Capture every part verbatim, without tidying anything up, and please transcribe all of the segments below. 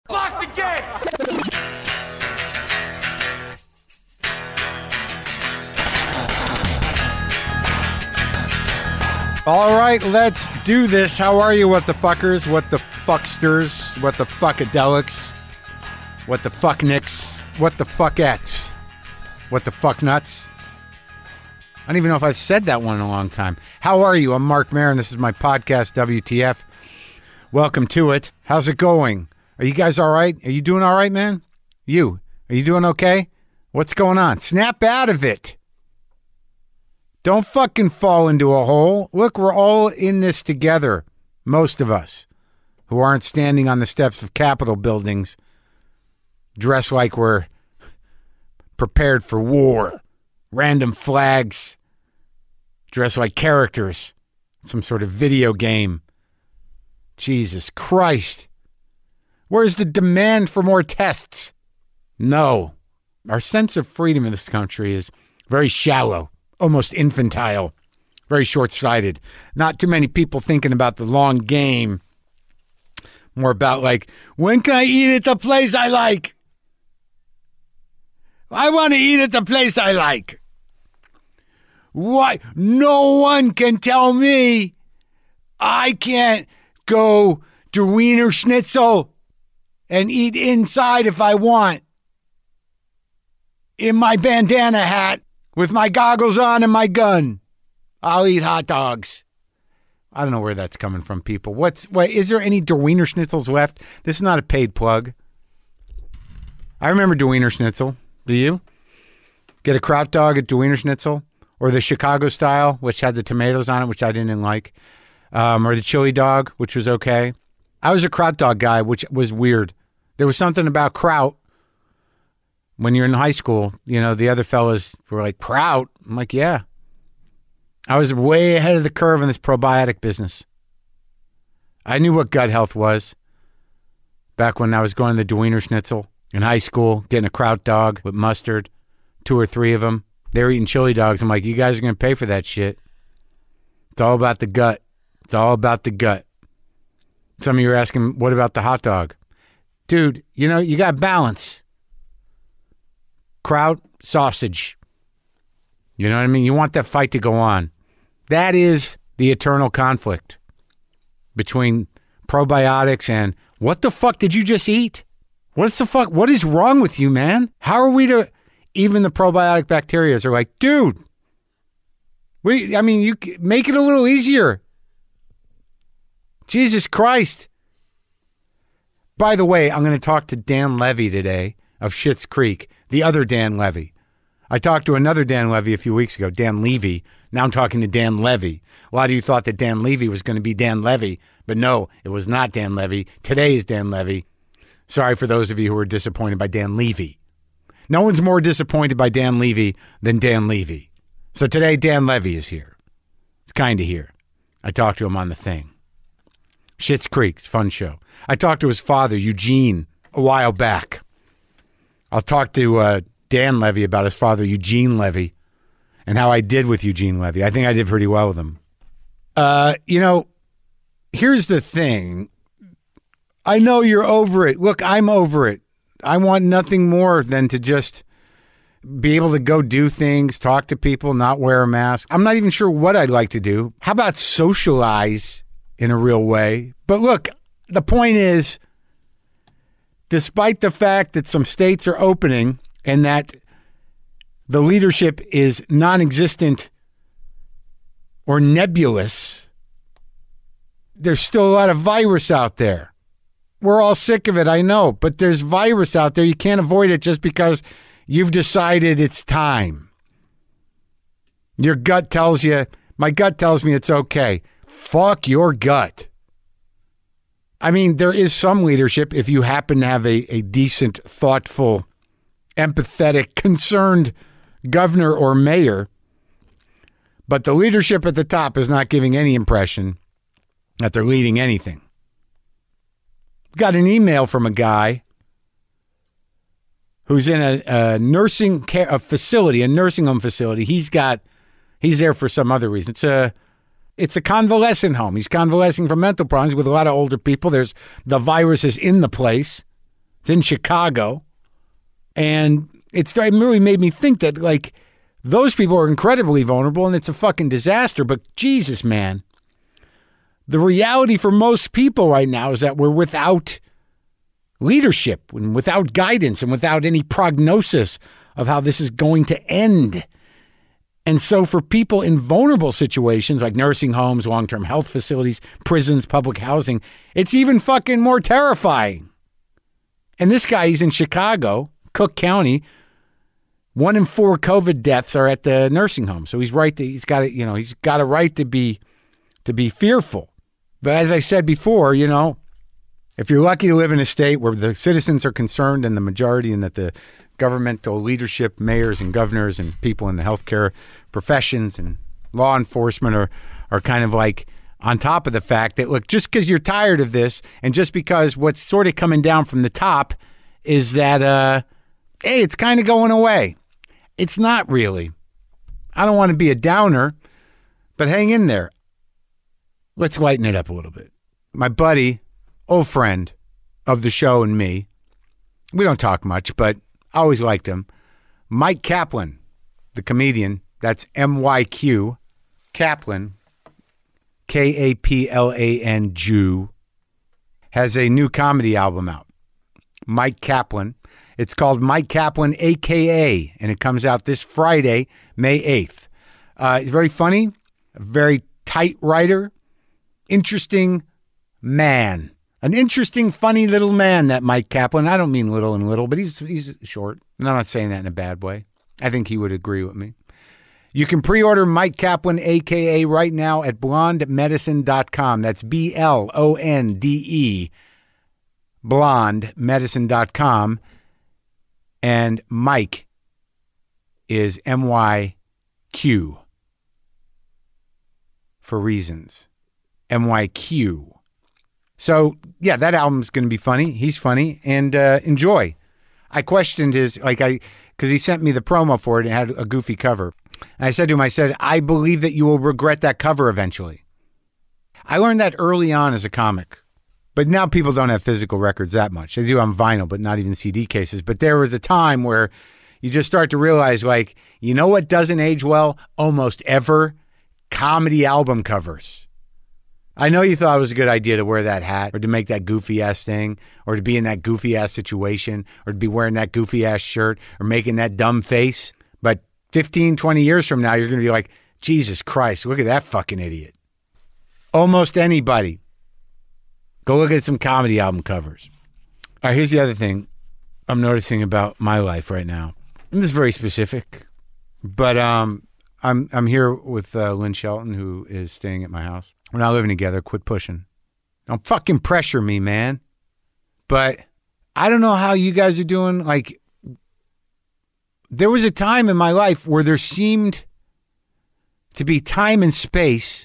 Lock the gate! All right, let's do this. How are you, what the fuckers, what the fucksters, what the fuckadelics, what the fucknicks, what the fuckettes, what the fuck nuts? I don't even know if I've said that one in a long time. How are you? I'm Mark Maron. This is my podcast, W T F. Welcome to it. How's it going? Are you guys all right? Are you doing all right, man? You, are you doing okay? What's going on? Snap out of it. Don't fucking fall into a hole. Look, we're all in this together. Most of us who aren't standing on the steps of Capitol buildings dressed like we're prepared for war. Random flags. Dressed like characters. Some sort of video game. Jesus Christ. Where's the demand for more tests? No. Our sense of freedom in this country is very shallow. Almost infantile, very short-sighted. Not too many people thinking about the long game. More about like, when can I eat at the place I like? I want to eat at the place I like. Why? No one can tell me I can't go to Wiener Schnitzel and eat inside if I want. In my bandana hat. With my goggles on and my gun, I'll eat hot dogs. I don't know where that's coming from, people. What's what? Is there any Der Wiener Schnitzels left? This is not a paid plug. I remember Der Wiener Schnitzel. Do you? Get a kraut dog at Der Wiener Schnitzel? Or the Chicago style, which had the tomatoes on it, which I didn't like. Um, or the chili dog, which was okay. I was a kraut dog guy, which was weird. There was something about kraut. When you're in high school, you know, the other fellas were like, kraut? I'm like, yeah. I was way ahead of the curve in this probiotic business. I knew what gut health was back when I was going to the Der Wiener Schnitzel in high school, getting a kraut dog with mustard, two or three of them. They were eating chili dogs. I'm like, you guys are going to pay for that shit. It's all about the gut. It's all about the gut. Some of you are asking, what about the hot dog? Dude, you know, you got balance. Kraut, sausage. You know what I mean? You want that fight to go on. That is the eternal conflict between probiotics and what the fuck did you just eat? What's the fuck? What is wrong with you, man? How are we to... Even the probiotic bacteria are like, dude, we, I mean, you make it a little easier. Jesus Christ. By the way, I'm going to talk to Dan Levy today of Schitt's Creek. The other Dan Levy. I talked to another Dan Levy a few weeks ago, Dan Levy. Now I'm talking to Dan Levy. A lot of you thought that Dan Levy was going to be Dan Levy, but no, it was not Dan Levy. Today is Dan Levy. Sorry for those of you who were disappointed by Dan Levy. No one's more disappointed by Dan Levy than Dan Levy. So today, Dan Levy is here. It's kind of here. I talked to him on the thing. Schitt's Creek, fun show. I talked to his father, Eugene, a while back. I'll talk to uh, Dan Levy about his father, Eugene Levy, and how I did with Eugene Levy. I think I did pretty well with him. Uh, you know, here's the thing. I know you're over it. Look, I'm over it. I want nothing more than to just be able to go do things, talk to people, not wear a mask. I'm not even sure what I'd like to do. How about socialize in a real way? But look, the point is, despite the fact that some states are opening and that the leadership is non-existent or nebulous, there's still a lot of virus out there. We're all sick of it, I know, but there's virus out there. You can't avoid it just because you've decided it's time. Your gut tells you, my gut tells me it's okay. Fuck your gut. I mean, there is some leadership if you happen to have a, a decent, thoughtful, empathetic, concerned governor or mayor. But the leadership at the top is not giving any impression that they're leading anything. Got an email from a guy who's in a, a nursing care a facility, a nursing home facility. He's got, he's there for some other reason. It's a, it's a convalescent home. He's convalescing from mental problems with a lot of older people. There's the virus is in the place. It's in Chicago. And it's, it really made me think that, like, those people are incredibly vulnerable and it's a fucking disaster. But Jesus, man, the reality for most people right now is that we're without leadership and without guidance and without any prognosis of how this is going to end. And so for people in vulnerable situations like nursing homes, long-term health facilities, prisons, public housing, it's even fucking more terrifying. And this guy, he's in Chicago, Cook County. One in four COVID deaths are at the nursing home. So he's right to, he's got it, you know, he's got a right to be to be fearful. But as I said before, you know, if you're lucky to live in a state where the citizens are concerned and the majority, and that the governmental leadership, mayors and governors and people in the healthcare professions and law enforcement are, are kind of like on top of the fact that, look, just because you're tired of this and just because what's sort of coming down from the top is that, uh, hey, it's kind of going away. It's not really. I don't want to be a downer, but hang in there. Let's lighten it up a little bit. My buddy, old friend of the show and me, we don't talk much, but I always liked him. Mike Kaplan, the comedian, that's M Y Q, Kaplan, K A P L A N, Jew, has a new comedy album out. Mike Kaplan. It's called Mike Kaplan, A K A, and it comes out this Friday, May eighth. Uh, he's very funny, a very tight writer, interesting man. An interesting, funny little man, that Mike Kaplan. I don't mean little and little, but he's he's short. And I'm not saying that in a bad way. I think he would agree with me. You can pre-order Mike Kaplan, A K A, right now at blonde medicine dot com. That's B L O N D E, blonde medicine dot com. And Mike is M Y Q for reasons. M Y Q. So, yeah, that album's going to be funny. He's funny. And uh, enjoy. I questioned his, like, I, because he sent me the promo for it. It had a goofy cover. And I said to him, I said, I believe that you will regret that cover eventually. I learned that early on as a comic. But now people don't have physical records that much. They do on vinyl, but not even C D cases. But there was a time where you just start to realize, like, you know what doesn't age well almost ever? Comedy album covers. I know you thought it was a good idea to wear that hat or to make that goofy ass thing or to be in that goofy ass situation or to be wearing that goofy ass shirt or making that dumb face. But fifteen, twenty years from now, you're going to be like, Jesus Christ, look at that fucking idiot. Almost anybody. Go look at some comedy album covers. All right, here's the other thing I'm noticing about my life right now. And this is very specific, but um, I'm I'm here with uh, Lynn Shelton, who is staying at my house. We're not living together. Quit pushing. Don't fucking pressure me, man. But I don't know how you guys are doing. Like, there was a time in my life where there seemed to be time and space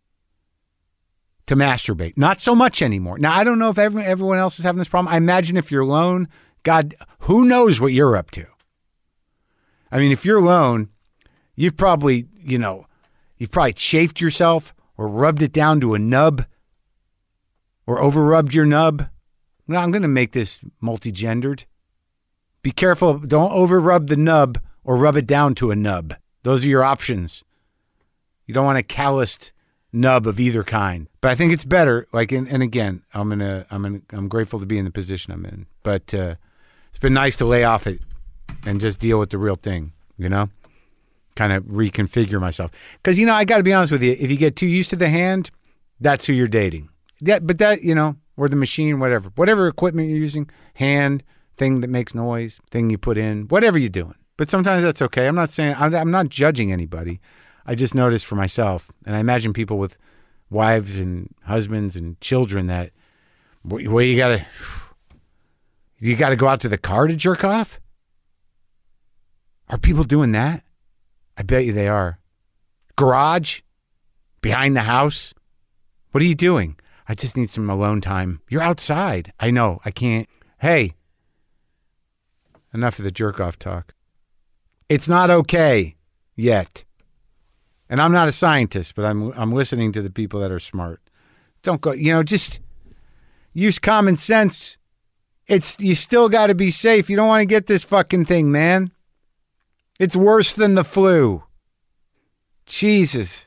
to masturbate. Not so much anymore. Now, I don't know if everyone, everyone else is having this problem. I imagine if you're alone, God, who knows what you're up to? I mean, if you're alone, you've probably, you know, you've probably chafed yourself or rubbed it down to a nub or over-rubbed your nub. Now, I'm going to make this multi-gendered. Be careful. Don't over-rub the nub or rub it down to a nub. Those are your options. You don't want a calloused nub of either kind. But I think it's better. Like, and, and again, I'm gonna, I'm gonna, I'm grateful to be in the position I'm in. But uh, it's been nice to lay off it and just deal with the real thing. You know, kind of reconfigure myself. Because, you know, I got to be honest with you. If you get too used to the hand, that's who you're dating. Yeah, but that, you know, or the machine, whatever, whatever equipment you're using, hand, thing that makes noise, thing you put in, whatever you're doing. But sometimes that's okay. I'm not saying, I'm, I'm not judging anybody. I just noticed for myself, and I imagine people with wives and husbands and children that, where you gotta, you gotta go out to the car to jerk off? Are people doing that? I bet you they are. Garage? Behind the house? What are you doing? I just need some alone time. You're outside. I know. I can't. Hey, enough of the jerk-off talk. It's not okay yet. And I'm not a scientist, but I'm I'm listening to the people that are smart. Don't go, you know, just use common sense. It's you still got to be safe. You don't want to get this fucking thing, man. It's worse than the flu. Jesus.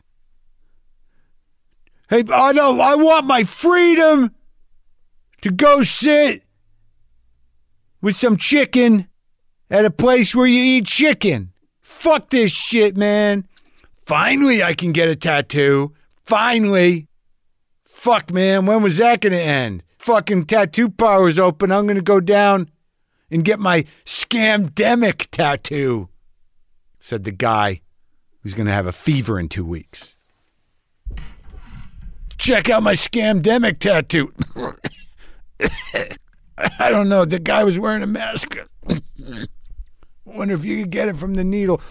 Hey, I know, I want my freedom to go sit with some chicken at a place where you eat chicken. Fuck this shit, man. Finally, I can get a tattoo. Finally. Fuck, man, when was that going to end? Fucking tattoo parlor's open. I'm going to go down and get my scamdemic tattoo, said the guy who's going to have a fever in two weeks. Check out my scamdemic tattoo. I don't know. The guy was wearing a mask. Wonder if you could get it from the needle.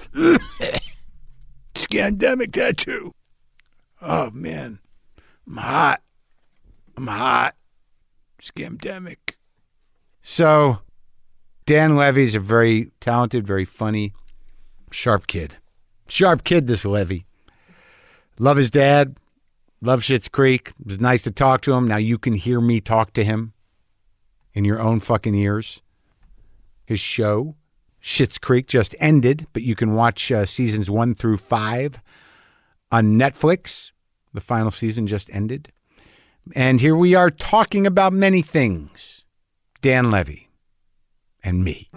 Scamdemic tattoo. Oh, man. I'm hot. I'm hot. Scamdemic. So, Dan Levy's a very talented, very funny, sharp kid. Sharp kid, this Levy. Love his dad. Love Schitt's Creek. It was nice to talk to him. Now you can hear me talk to him in your own fucking ears. His show, Schitt's Creek, just ended, but you can watch uh, seasons one through five on Netflix. The final season just ended. And here we are talking about many things. Dan Levy and me.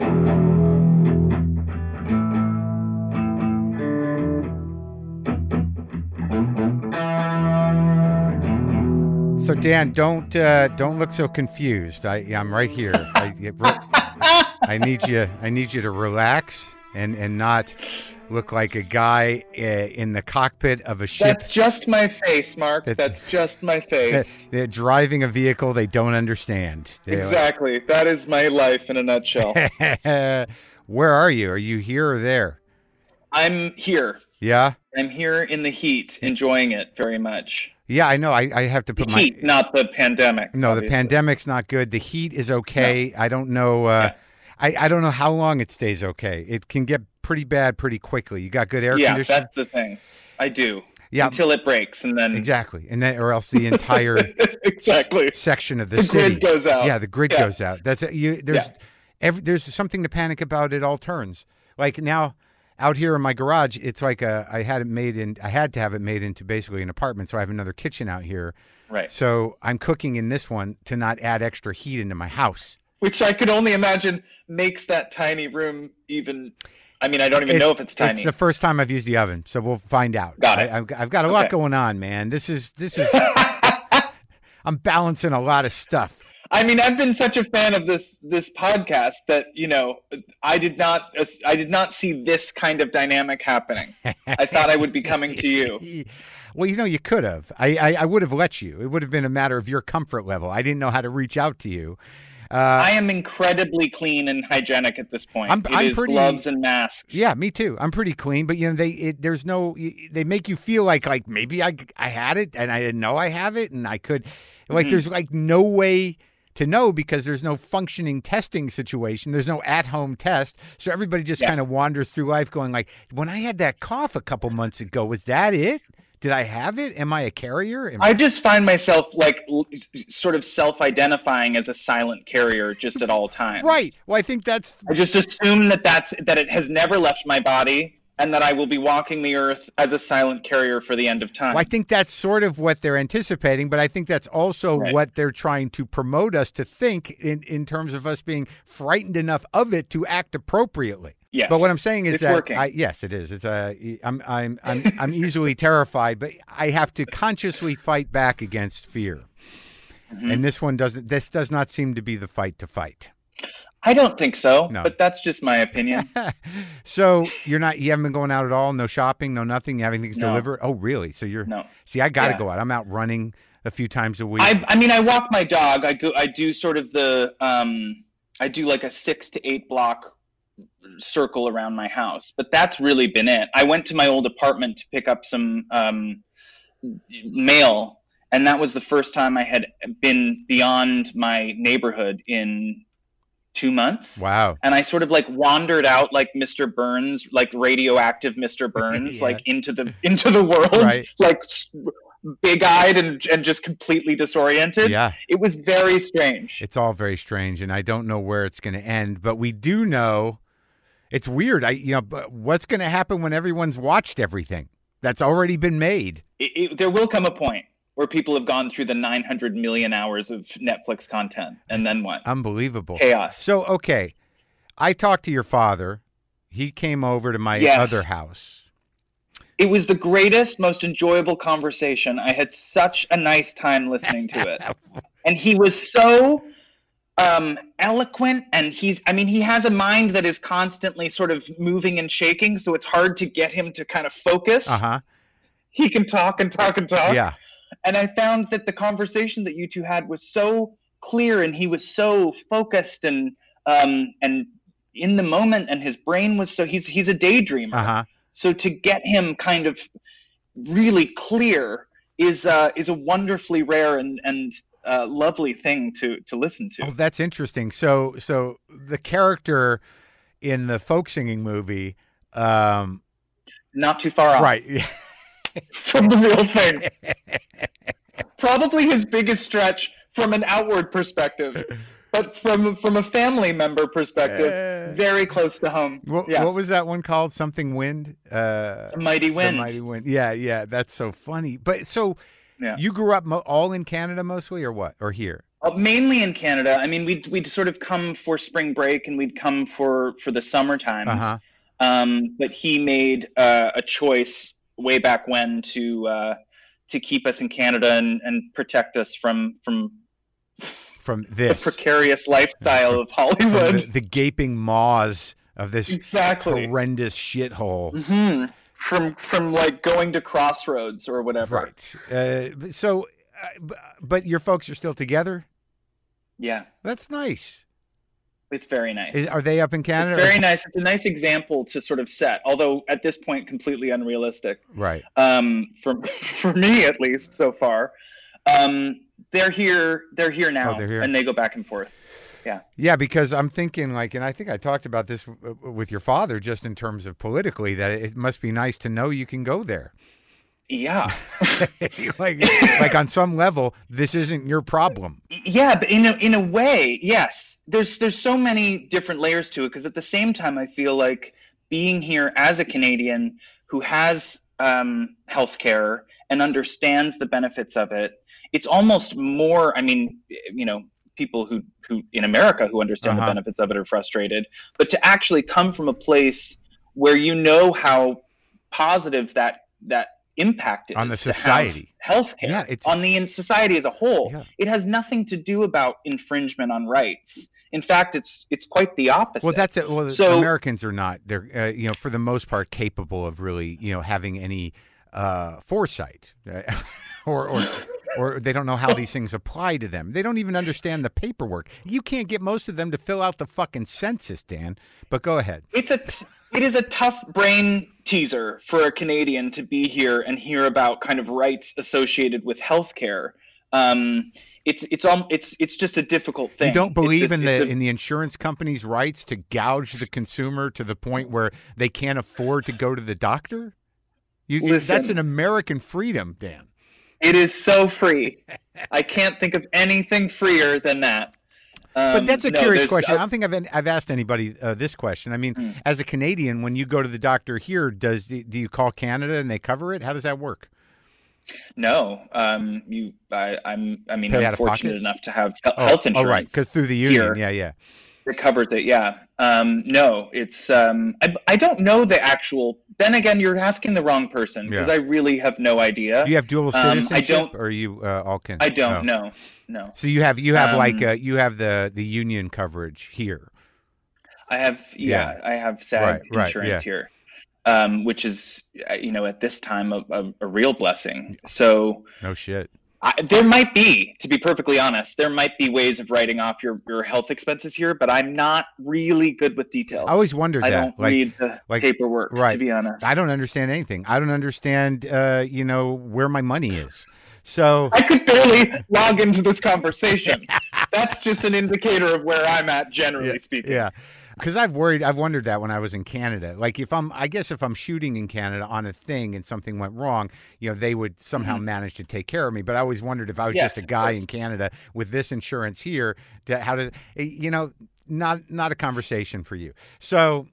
So Dan, don't uh, don't look so confused. I I'm right here. I, I need you. I need you to relax and and not look like a guy uh, in the cockpit of a ship. That's just my face, Mark. That, That's just my face. They're driving a vehicle they don't understand. They're exactly. Like... That is my life in a nutshell. Where are you? Are you here or there? I'm here. Yeah? I'm here in the heat, enjoying it very much. Yeah, I know. I, I have to put the my... heat, not the pandemic. No, obviously. The pandemic's not good. The heat is okay. No. I don't know... Uh, yeah. I, I don't know how long it stays okay. It can get pretty bad pretty quickly. You got good air yeah, conditioning? Yeah, that's the thing. I do. Yeah. Until it breaks, and then... Exactly. And then, or else the entire exactly. section of the, the city... The grid goes out. Yeah, the grid yeah. goes out. That's you. There's, yeah. every, there's something to panic about at all turns. Like now... Out here in my garage, it's like a, I had it made in, I had to have it made into basically an apartment. So I have another kitchen out here. Right. So I'm cooking in this one to not add extra heat into my house. Which I could only imagine makes that tiny room even, I mean, I don't even it's, know if it's tiny. It's the first time I've used the oven. So we'll find out. Got it. I, I've, I've got a lot okay. going on, man. This is, this is, I'm balancing a lot of stuff. I mean, I've been such a fan of this this podcast that, you know, I did not I did not see this kind of dynamic happening. I thought I would be coming to you. Well, you know, you could have. I, I, I would have let you. It would have been a matter of your comfort level. I didn't know how to reach out to you. Uh, I am incredibly clean and hygienic at this point. I'm, it I'm is pretty, gloves and masks. Yeah, me too. I'm pretty clean, but you know, they it, there's no. They make you feel like like maybe I I had it and I didn't know I have it and I could. Like mm-hmm. There's like no way to know because there's no functioning testing situation. There's no at-home test. So everybody just yeah. kind of wanders through life going like, when I had that cough a couple months ago, was that it? Did I have it? Am I a carrier? Am I just find myself like sort of self-identifying as a silent carrier just at all times. Right. Well, I think that's... I just assume that that's, that it has never left my body and that I will be walking the earth as a silent carrier for the end of time. Well, I think that's sort of what they're anticipating, but I think that's also right. what they're trying to promote us to think in, in terms of us being frightened enough of it to act appropriately. Yes. But what I'm saying is it's that working. I, yes, it is. It's a, I'm I'm I'm I'm easily terrified, but I have to consciously fight back against fear. Mm-hmm. And this one doesn't. This does not seem to be the fight to fight. I don't think so, no. but that's just my opinion. So you're not, you haven't been going out at all? No shopping, no nothing? You have anything no. delivered? Oh, really? So you're, no. See, I got to yeah. go out. I'm out running a few times a week. I, I mean, I walk my dog. I go, I do sort of the, um, I do like a six to eight block circle around my house, but that's really been it. I went to my old apartment to pick up some um, mail, and that was the first time I had been beyond my neighborhood in two months. Wow. And I sort of like wandered out like Mister Burns, like radioactive Mister Burns, yeah. like into the into the world, right. like big-eyed and, and just completely disoriented. Yeah. It was very strange. It's all very strange, and I don't know where it's going to end, but we do know it's weird. I, you know, but what's going to happen when everyone's watched everything that's already been made? It, it, there will come a point where people have gone through the nine hundred million hours of Netflix content, and then what? Unbelievable. Chaos. So, okay, I talked to your father. He came over to my Yes. other house. It was the greatest, most enjoyable conversation. I had such a nice time listening to it. And he was so um, eloquent, and he's, I mean, he has a mind that is constantly sort of moving and shaking, so it's hard to get him to kind of focus. Uh-huh. He can talk and talk and talk. Yeah. And I found that the conversation that you two had was so clear, and he was so focused and um, and in the moment, and his brain was so, he's he's a daydreamer. Uh-huh. So to get him kind of really clear is uh, is a wonderfully rare and and uh, lovely thing to to listen to. Oh, that's interesting. So, so the character in the folk singing movie, um, Not too far off right? from the real thing. Probably his biggest stretch from an outward perspective, but from from a family member perspective, Uh, very close to home. What, yeah. what was that one called? Something Wind? Uh, The Mighty Wind. The Mighty Wind. Yeah, yeah. That's so funny. But so Yeah. you grew up mo- all in Canada mostly, or what? Or here? Uh, mainly in Canada. I mean, we'd we'd sort of come for spring break, and we'd come for for the summer times. Uh-huh. Um, but he made uh, a choice way back when to uh, to keep us in Canada and, and protect us from from From the this. precarious lifestyle of From Hollywood. the, the gaping maws of this Exactly. horrendous shithole. hmm From from like going to Crossroads or whatever. Right. Uh, so, uh, b- but your folks are still together? Yeah, That's nice. it's very nice. Is, are they up in It's Canada? very nice. It's a nice example to sort of set, although at this point completely unrealistic. Right. Um, for for me at least so far. Um, they're here. They're here now, Oh, they're here. and they go back and forth. Yeah. Yeah, because I'm thinking like, and I think I talked about this w- w- with your father, just in terms of politically, that it must be nice to know you can go there. Yeah. like, like on some level, this isn't your problem. Yeah, but in a in a way, yes. There's there's so many different layers to it, because at the same time, I feel like being here as a Canadian who has um, healthcare and understands the benefits of it, it's almost more. I mean, you know, people who who in America who understand Uh-huh. the benefits of it are frustrated, but to actually come from a place where you know how positive that that impact is On the to have society. healthcare Yeah, it's- on the in society as a whole. Yeah. It has nothing to do about infringement on rights. In fact, it's it's quite the opposite. Well, that's it. Well, So- Americans are not. They're, uh, you know, for the most part, capable of really, you know, having any uh, foresight, uh, or or or they don't know how these things apply to them. They don't even understand the paperwork. You can't get most of them to fill out the fucking census, Dan. But go ahead. it's a t- it is a tough brain teaser for a Canadian to be here and hear about kind of rights associated with healthcare. Um, it's it's um, it's it's just a difficult thing. You don't It's- believe it's- in it's the a- in the insurance company's rights to gouge the consumer to the point where they can't afford to go to the doctor? You, Listen. that's an American freedom, Dan. It is so free. I can't think of anything freer than that. Um, But that's a no, curious there's- question. I uh, don't think I've I've asked anybody uh, this question. I mean, Hmm. as a Canadian, when you go to the doctor here, does do you call Canada and they cover it? How does that work? No, um, you. I, I'm. I mean, Pay out I'm of fortunate pocket? enough to have he- health insurance. Oh, right, because through the union, here. yeah, yeah. It covers it. Yeah. Um, no, it's. Um, I. I don't know the actual. Then again, you're asking the wrong person, because Yeah. I really have no idea. Do you have dual Um, I citizenship, don't- or are you uh, all can? I don't oh. know. No, So you have you have Um, like uh, you have the the union coverage here. I have. Yeah, I have SAG Right, right, insurance here, um, which is, uh, you know, at this time a, a, a real blessing. So. No shit. I, there might be, to be perfectly honest, there might be ways of writing off your, your health expenses here, but I'm not really good with details. I always wondered I that. don't like, read the like- paperwork, right. to be honest. I don't understand anything. I don't understand, uh, you know, where my money is. So I could barely log into this conversation. That's just an indicator of where I'm at, generally yeah, speaking. Yeah. Because I've worried, I've wondered that when I was in Canada. Like if I'm, I guess if I'm shooting in Canada on a thing and something went wrong, you know, they would somehow mm-hmm. manage to take care of me. But I always wondered if I was yes, just a guy in Canada with this insurance here, to, how does, you know, not not a conversation for you. So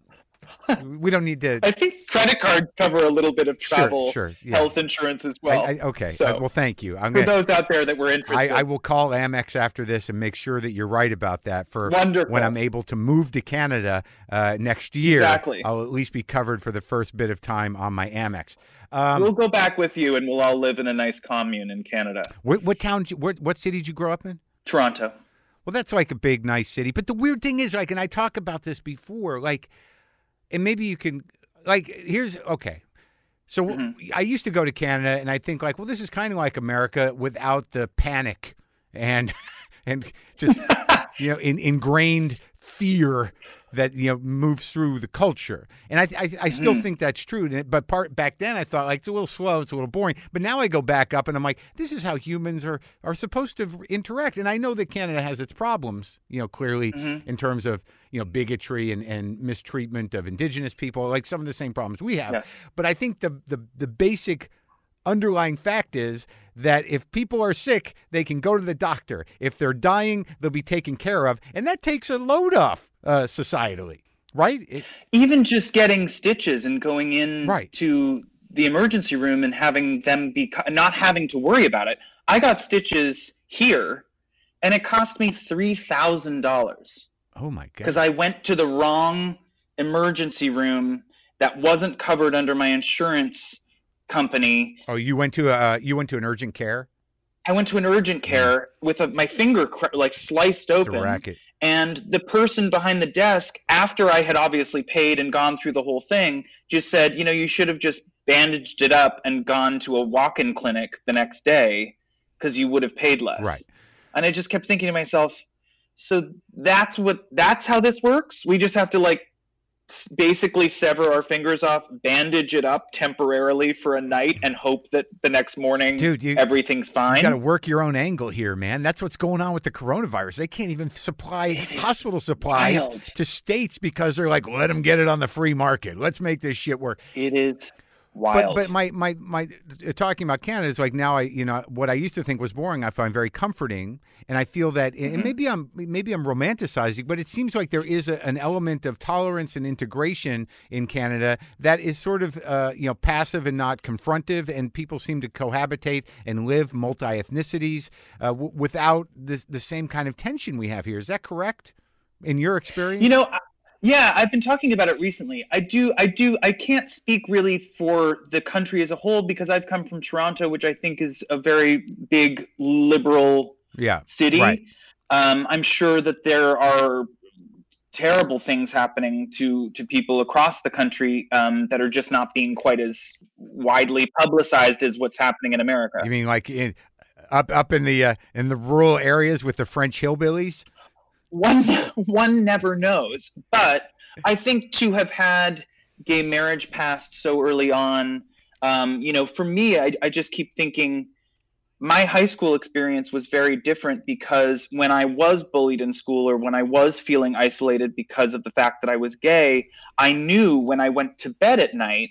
we don't need to. I think credit cards cover a little bit of travel, sure, sure, yeah. health insurance as well. I, I, okay. So, uh, well, thank you. I'm for gonna, those out there that were interested, I, I will call Amex after this and make sure that you're right about that. For Wonderful. When I'm able to move to Canada uh, next year, exactly. I'll at least be covered for the first bit of time on my Amex. Um, we'll go back with you, and we'll all live in a nice commune in Canada. What, what town? What, what city did you grow up in? Toronto. Well, that's like a big, nice city. But the weird thing is, like, and I talk about this before, like, and maybe you can, like, here's, okay. So mm-hmm. I used to go to Canada, and I think, like, well, this is kind of like America without the panic and and just, you know, in, ingrained fear that, you know, moves through the culture. And I I, I still mm. think that's true. But part back then I thought, like, it's a little slow, it's a little boring. But now I go back up and I'm like, this is how humans are are supposed to interact. And I know that Canada has its problems, you know, clearly mm-hmm. in terms of, you know, bigotry and, and mistreatment of Indigenous people, like some of the same problems we have. Yeah. But I think the the the basic underlying fact is that if people are sick, they can go to the doctor. If they're dying, they'll be taken care of. And that takes a load off uh, societally, right? It, Even just getting stitches and going in right. to the emergency room and having them be, not having to worry about it. I got stitches here, and it cost me three thousand dollars. Oh, my God. Because I went to the wrong emergency room that wasn't covered under my insurance company. Oh, you went to a you went to an urgent care? I went to an urgent care mm. with a, my finger cr- like sliced open. It's a racket. And the person behind the desk, after I had obviously paid and gone through the whole thing, just said, you know, you should have just bandaged it up and gone to a walk-in clinic the next day because you would have paid less. Right. And I just kept thinking to myself, so that's what that's how this works? We just have to like basically sever our fingers off, bandage it up temporarily for a night, and hope that the next morning Dude, you, everything's fine. You got to work your own angle here, man. That's what's going on with the coronavirus. They can't even supply hospital supplies wild. to states because they're like, let them get it on the free market. Let's make this shit work. It is wild. But, but my, my, my talking about Canada is like now I, you know, what I used to think was boring, I find very comforting. And I feel that, mm-hmm. and maybe I'm, maybe I'm romanticizing, but it seems like there is a, an element of tolerance and integration in Canada that is sort of, uh, you know, passive and not confrontive. And people seem to cohabitate and live multi-ethnicities uh, w- without this, the same kind of tension we have here. Is that correct in your experience? You know, I- Yeah, I've been talking about it recently. I do, I do, I can't speak really for the country as a whole because I've come from Toronto, which I think is a very big liberal yeah, city. Right. Um, I'm sure that there are terrible things happening to to people across the country um, that are just not being quite as widely publicized as what's happening in America. You mean like in, up up in the uh, in the rural areas with the French hillbillies? One one never knows, but I think to have had gay marriage passed so early on, um, you know, for me, I, I just keep thinking my high school experience was very different because when I was bullied in school or when I was feeling isolated because of the fact that I was gay, I knew when I went to bed at night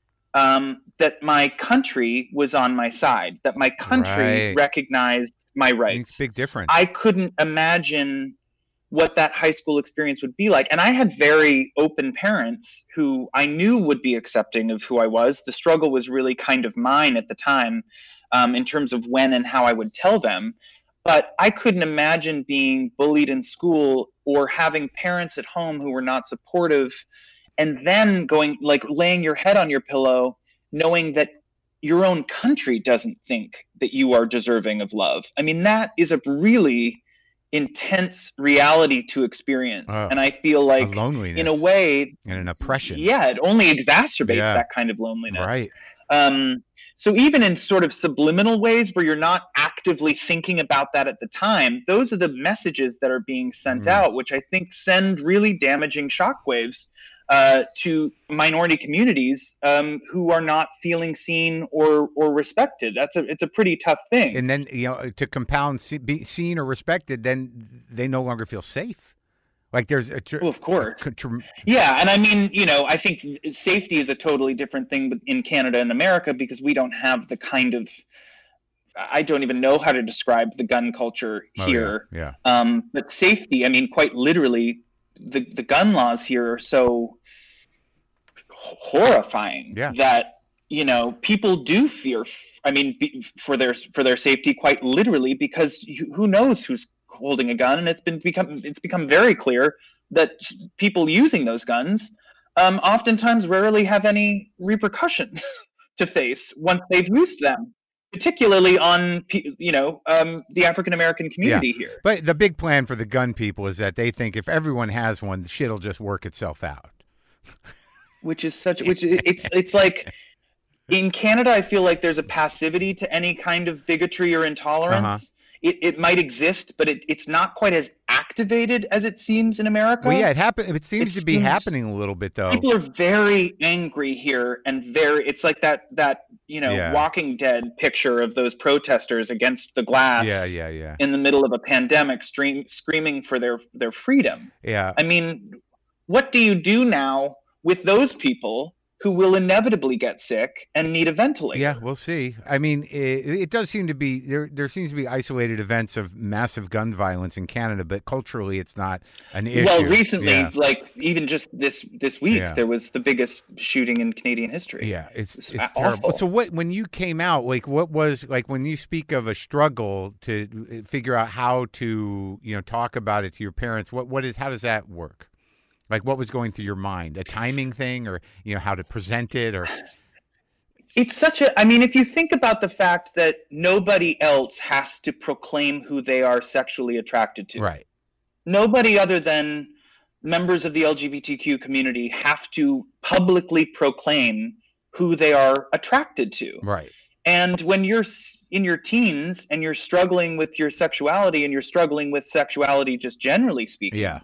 um, that my country was on my side, that my country right. recognized my rights. It's a big difference. I couldn't imagine what that high school experience would be like. And I had very open parents who I knew would be accepting of who I was. The struggle was really kind of mine at the time um, in terms of when and how I would tell them. But I couldn't imagine being bullied in school or having parents at home who were not supportive and then going, like, laying your head on your pillow, knowing that your own country doesn't think that you are deserving of love. I mean, that is a really intense reality to experience. Oh, and I feel like loneliness in a way and an oppression. Yeah, it only exacerbates yeah. that kind of loneliness. Right. Um, so even in sort of subliminal ways where you're not actively thinking about that at the time, those are the messages that are being sent mm. out, which I think send really damaging shockwaves uh, to minority communities um, who are not feeling seen or or respected. That's a it's a pretty tough thing. And then, you know, to compound see, be seen or respected, then they no longer feel safe. Like there's a tr- well, of course, a tr- yeah, and I mean, you know, I think safety is a totally different thing in Canada and America because we don't have the kind of I don't even know how to describe the gun culture here. Oh, yeah, yeah. Um, but safety, I mean, quite literally. The, the gun laws here are so horrifying yeah. that, you know, people do fear, I mean, be, for their for their safety, quite literally, because who knows who's holding a gun. And it's been become it's become very clear that people using those guns um, oftentimes rarely have any repercussions to face once they've used them. Particularly on, you know, um, the African American community yeah. here. But the big plan for the gun people is that they think if everyone has one, the shit'll just work itself out. Which is such, which it's it's like in Canada, I feel like there's a passivity to any kind of bigotry or intolerance. Uh-huh. It it might exist, but it, it's not quite as activated as it seems in America. Well, yeah, it happen. It seems it to be seems, happening a little bit, though. People are very angry here, and very. It's like that that you know yeah. Walking Dead picture of those protesters against the glass. Yeah, yeah, yeah. In the middle of a pandemic, stream, screaming for their their freedom. Yeah. I mean, what do you do now with those people who will inevitably get sick and need a ventilator? Yeah, we'll see. I mean, it, it does seem to be there. There seems to be isolated events of massive gun violence in Canada, but culturally, it's not an issue. Well, recently, yeah. like even just this this week, yeah. there was the biggest shooting in Canadian history. Yeah, it's it's, it's terrible. So, what when you came out, like, what was like when you speak of a struggle to figure out how to, you know, talk about it to your parents? What what is how does that work? Like, what was going through your mind? A timing thing, or, you know, how to present it, or? It's such a, I mean, if you think about the fact that nobody else has to proclaim who they are sexually attracted to. Right. Nobody other than members of the L G B T Q community have to publicly proclaim who they are attracted to. Right. And when you're in your teens and you're struggling with your sexuality and you're struggling with sexuality just generally speaking. Yeah.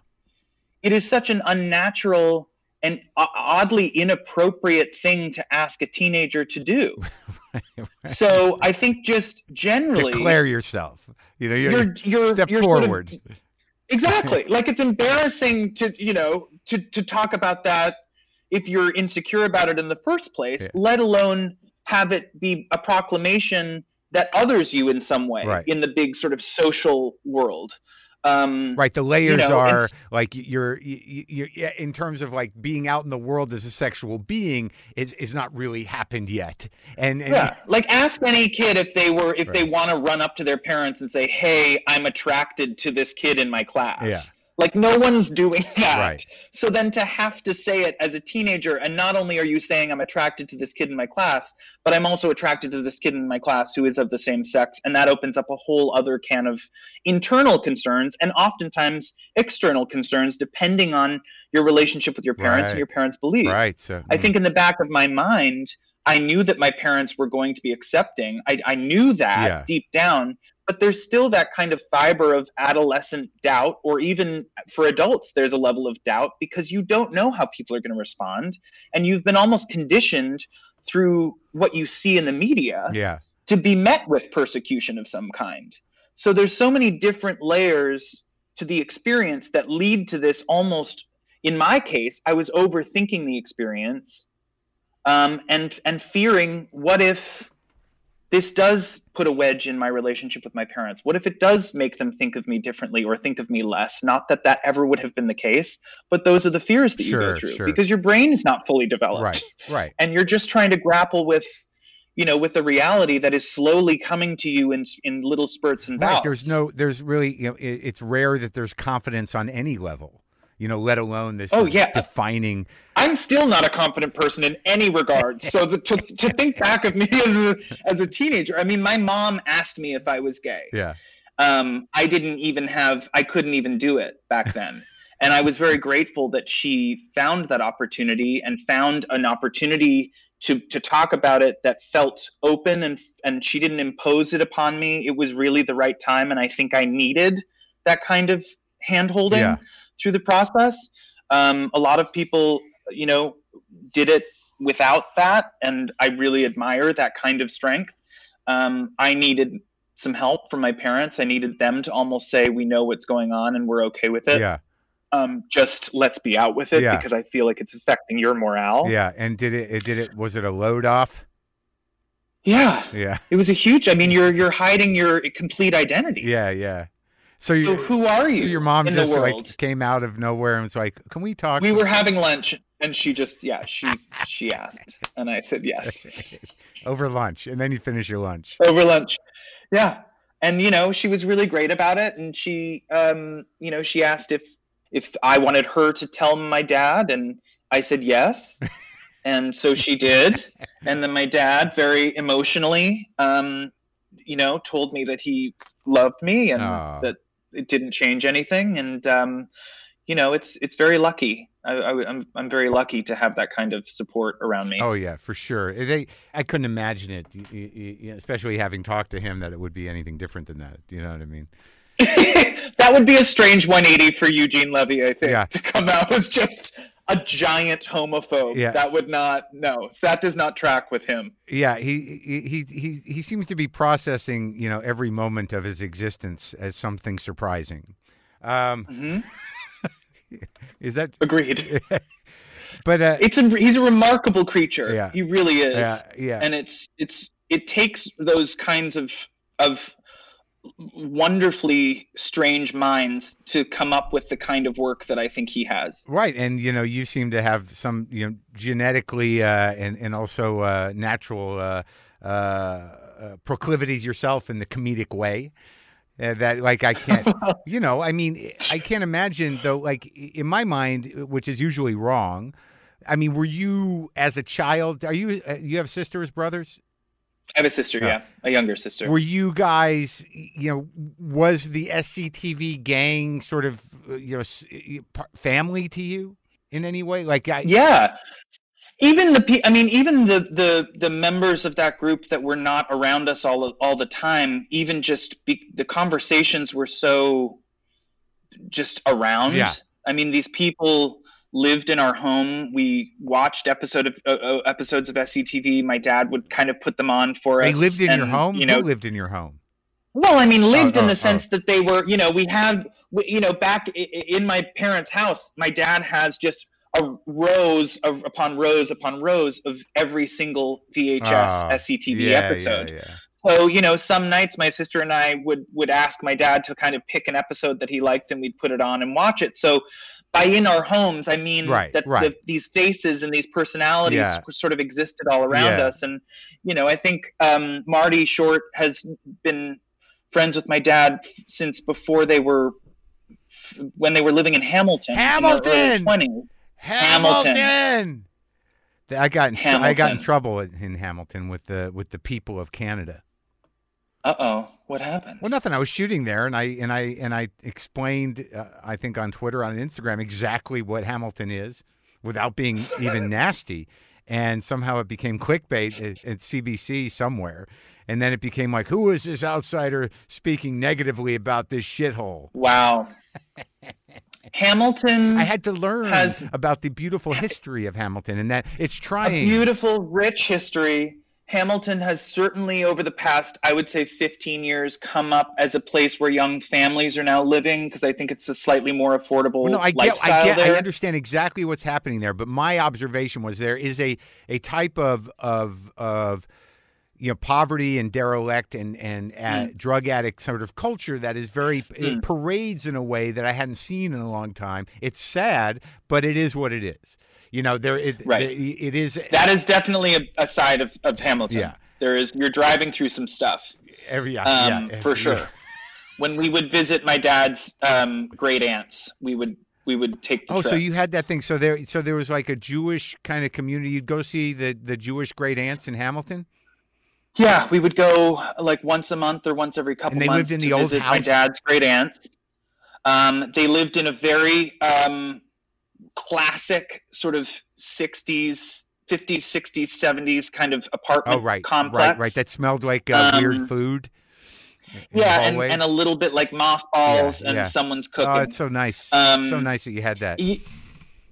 It is such an unnatural and oddly inappropriate thing to ask a teenager to do. right, right. So I think just generally declare yourself. You know, you're, you're, you're step you're forward. Sort of, exactly. Like it's embarrassing to, you know, to, to talk about that if you're insecure about it in the first place, yeah. let alone have it be a proclamation that others you in some way right. in the big sort of social world. Um, right. The layers you know, are like you're, you, you, in terms of like being out in the world as a sexual being is, is not really happened yet. And, and yeah, like ask any kid if they were, if right. they want to run up to their parents and say, hey, I'm attracted to this kid in my class. Yeah. Like no one's doing that. Right. So then to have to say it as a teenager, and not only are you saying I'm attracted to this kid in my class, but I'm also attracted to this kid in my class who is of the same sex. And that opens up a whole other can of internal concerns and oftentimes external concerns, depending on your relationship with your parents right. and your parents' beliefs. Right. So, I think in the back of my mind, I knew that my parents were going to be accepting. I, I knew that yeah. deep down. But there's still that kind of fiber of adolescent doubt, or even for adults, there's a level of doubt because you don't know how people are going to respond. And you've been almost conditioned through what you see in the media yeah. to be met with persecution of some kind. So there's so many different layers to the experience that lead to this almost, in my case, I was overthinking the experience um, and and fearing, what if this does put a wedge in my relationship with my parents? What if it does make them think of me differently or think of me less? Not that that ever would have been the case, but those are the fears that sure, you go through sure. because your brain is not fully developed. Right, right. And you're just trying to grapple with, you know, with a reality that is slowly coming to you in in little spurts and bouts. Right. There's no, there's really, you know, it, it's rare that there's confidence on any level. You know, let alone this oh, yeah. defining. I'm still not a confident person in any regard. So the, to to think back of me as a, as a teenager, I mean, my mom asked me if I was gay. Yeah. Um, I didn't even have, I couldn't even do it back then. And I was very grateful that she found that opportunity and found an opportunity to to talk about it that felt open, and and she didn't impose it upon me. It was really the right time. And I think I needed that kind of hand-holding. Yeah. Through the process. Um, a lot of people, you know, did it without that. And I really admire that kind of strength. Um, I needed some help from my parents. I needed them to almost say, we know what's going on and we're okay with it. Yeah. Um, just let's be out with it, Yeah. because I feel like it's affecting your morale. Yeah. And did it, it did it, was it a load off? Yeah. Yeah. It was a huge, I mean, you're, you're hiding your complete identity. Yeah. Yeah. So, you, So who are you? so your mom in just the like world? came out of nowhere and was like, can we talk? We were having lunch and she just, yeah, she, she asked. And I said, yes. Over lunch. And then you finish your lunch. Over lunch. Yeah. And, you know, she was really great about it. And she, um, you know, she asked if, if I wanted her to tell my dad. And I said, yes. And so she did. And then my dad very emotionally, um, you know, told me that he loved me and Oh. that it didn't change anything. And, um, you know, it's, it's very lucky. I, I, I'm, I'm very lucky to have that kind of support around me. Oh yeah, for sure. They, I couldn't imagine it, y- y- y- especially having talked to him, that it would be anything different than that. You know what I mean? That would be a strange one eighty for Eugene Levy, I think, Yeah. to come out as just a giant homophobe. Yeah. That would not, no, that does not track with him. Yeah, he, he he he he seems to be processing, you know, every moment of his existence as something surprising. Um, hmm is that? Agreed. But uh, It's a, he's a remarkable creature. Yeah. He really is. yeah, yeah, And it's, it's, it takes those kinds of, of wonderfully strange minds to come up with the kind of work that I think he has. right. And you know, you seem to have some, you know, genetically uh, and and also uh, natural uh, uh, uh, proclivities yourself in the comedic way. Uh, that like I can't, you know, I mean, I can't imagine though. Like in my mind, which is usually wrong. I mean, were you as a child? Are you uh, you have sisters, brothers? I have a sister, Yeah. yeah, a younger sister. Were you guys, you know, was the S C T V gang sort of, uh, you know, s- uh, family to you in any way? Like, I, Yeah. Even the pe- I mean, even the, the the members of that group that were not around us all all the time, even just be, the conversations were so just around. Yeah. I mean, these people lived in our home. We watched episode of uh, uh, episodes of S C T V. My dad would kind of put them on for they us. lived in and, your home? You know, Who lived in your home? well, I mean, lived Oh, in oh, the sense oh. that they were, you know, we had, we- you know, back i- i- in my parents' house, my dad has just a rows of upon rows upon rows of every single V H S Oh, S C T V yeah, episode. Yeah, yeah. So, you know, some nights my sister and I would would ask my dad to kind of pick an episode that he liked and we'd put it on and watch it. So by in our homes, I mean Right, that right. The, these faces and these personalities Yeah. sort of existed all around Yeah. us. And, you know, I think um, Marty Short has been friends with my dad f- since before they were, f- when they were living in Hamilton. Hamilton! In their early twenties. Hamilton. Hamilton. I got in, tr- I got in Hamilton. trouble in in Hamilton with the with the people of Canada. Uh-oh, what happened? Well, nothing. I was shooting there, and I and I and I explained, uh, I think on Twitter, on Instagram, exactly what Hamilton is, without being even nasty. And somehow it became clickbait at, at C B C somewhere, and then it became like, who is this outsider speaking negatively about this shithole? Wow. Hamilton I had to learn has about the beautiful history of Hamilton, and that it's a trying. beautiful, rich history. Hamilton has certainly, over the past, I would say, fifteen years, come up as a place where young families are now living because I think it's a slightly more affordable Well, no, I get, lifestyle I get, there. I understand exactly what's happening there. But my observation was there is a a type of of of you know poverty and derelict and and uh, Mm. drug addict sort of culture that is very it Mm. parades in a way that I hadn't seen in a long time. It's sad, but it is what it is. You know, there it Right. it, it is. That is definitely a, a side of, of Hamilton. Yeah. There is, you're driving through some stuff, every yeah, um, yeah, for yeah. sure. When we would visit my dad's um, great aunts, we would we would take the Oh, trip. so you had that thing. So there, so there was like a Jewish kind of community. You'd go see the the Jewish great aunts in Hamilton. Yeah, we would go like once a month or once every couple And they months lived in to the old visit my house? dad's great aunts. Um, they lived in a very um, classic sort of sixties, fifties, sixties, seventies kind of apartment Oh, right, complex. right, right. That smelled like uh, Um, weird food. in the yeah, and, hallway. and a little bit like mothballs Yeah, and yeah. someone's cooking. Oh, it's so nice. Um, so nice that you had that. Ye-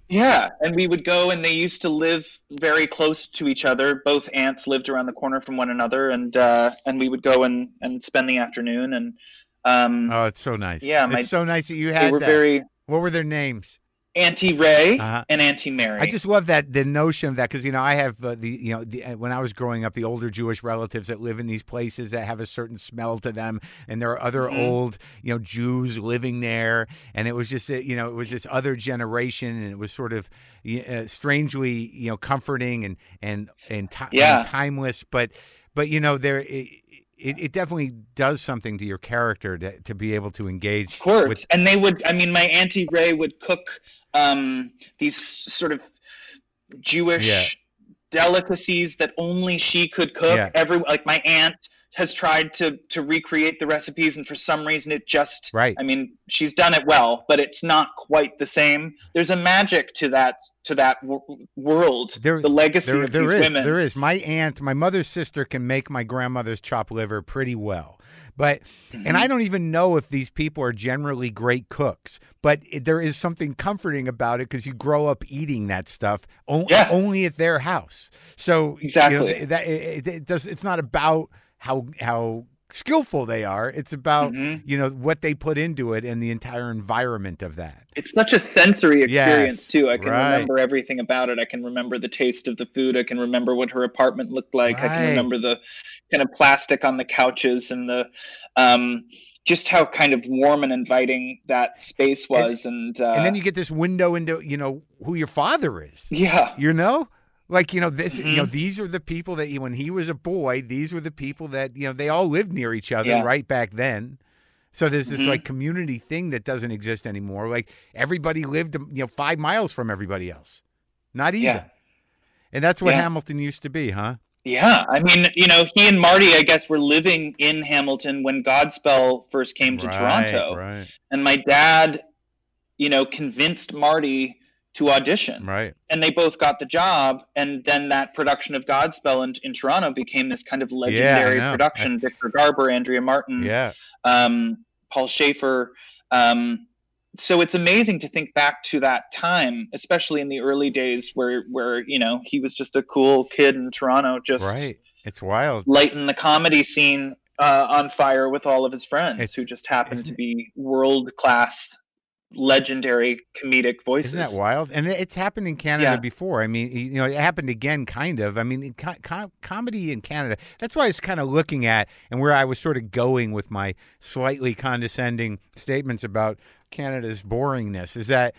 Yeah, and we would go, and they used to live very close to each other. Both aunts lived around the corner from one another, and uh, and we would go and, and spend the afternoon. And um, Oh, it's so nice. yeah, my, it's so nice that you they had were that. very What were their names? Auntie Ray Uh-huh. and Auntie Mary. I just love that the notion of that because you know I have uh, the you know the, uh, when I was growing up the older Jewish relatives that live in these places that have a certain smell to them, and there are other Mhm. old you know Jews living there, and it was just uh, you know it was this other generation, and it was sort of uh, strangely you know comforting and and and, ti- Yeah. and timeless, but but you know there. It, it, it definitely does something to your character to, to be able to engage. Of course. With, And they would, I mean, my Auntie Ray would cook um, these sort of Jewish Yeah. delicacies that only she could cook. Yeah. Every like my aunt has tried to to recreate the recipes, and for some reason it just Right. I mean, she's done it well, but it's not quite the same. There's a magic to that to that w- world. There- the legacy There, of there these is, women. there is. My aunt, my mother's sister, can make my grandmother's chopped liver pretty well, but and Mm-hmm. I don't even know if these people are generally great cooks. But it, there is something comforting about it because you grow up eating that stuff o- Yeah. only at their house. So you know, Exactly. that it, it, it does. It's not about how how skillful they are. It's about Mhm. you know what they put into it and the entire environment of that. It's such a sensory experience Yes, too. I can right. remember everything about it. I can remember the taste of the food. I can remember what her apartment looked like. I Right. can remember the kind of plastic on the couches and the um, just how kind of warm and inviting that space was. And, uh, And then you get this window into you know who your father is. yeah, You know, like you know this. You know Mhm. these are the people that you, when he was a boy, these were the people that you know they all lived near each other Yeah. right back then. So there's this Mhm. like community thing that doesn't exist anymore. Like everybody lived you know five miles from everybody else, not even. yeah, And that's what Yeah. Hamilton used to be, huh? yeah. I mean, you know, he and Marty, I guess, were living in Hamilton when Godspell first came to Right, Toronto. right, And my dad, you know, convinced Marty to audition. right. And they both got the job, and then that production of Godspell in, in Toronto became this kind of legendary know. production. Victor Garber, Andrea Martin, Yeah, um, Paul Schaefer. Um, so it's amazing to think back to that time, especially in the early days where, where you know he was just a cool kid in Toronto, just right. It's wild. lighting the comedy scene uh, on fire with all of his friends, It's- who just happened isn't to be world class, legendary comedic voices. Isn't that wild? And it- it's happened in Canada Yeah. before. I mean, you know, it happened again, kind of. I mean, in co- co- comedy in Canada. That's why I was kind of looking at and where I was sort of going with my slightly condescending statements about Canada's boringness is that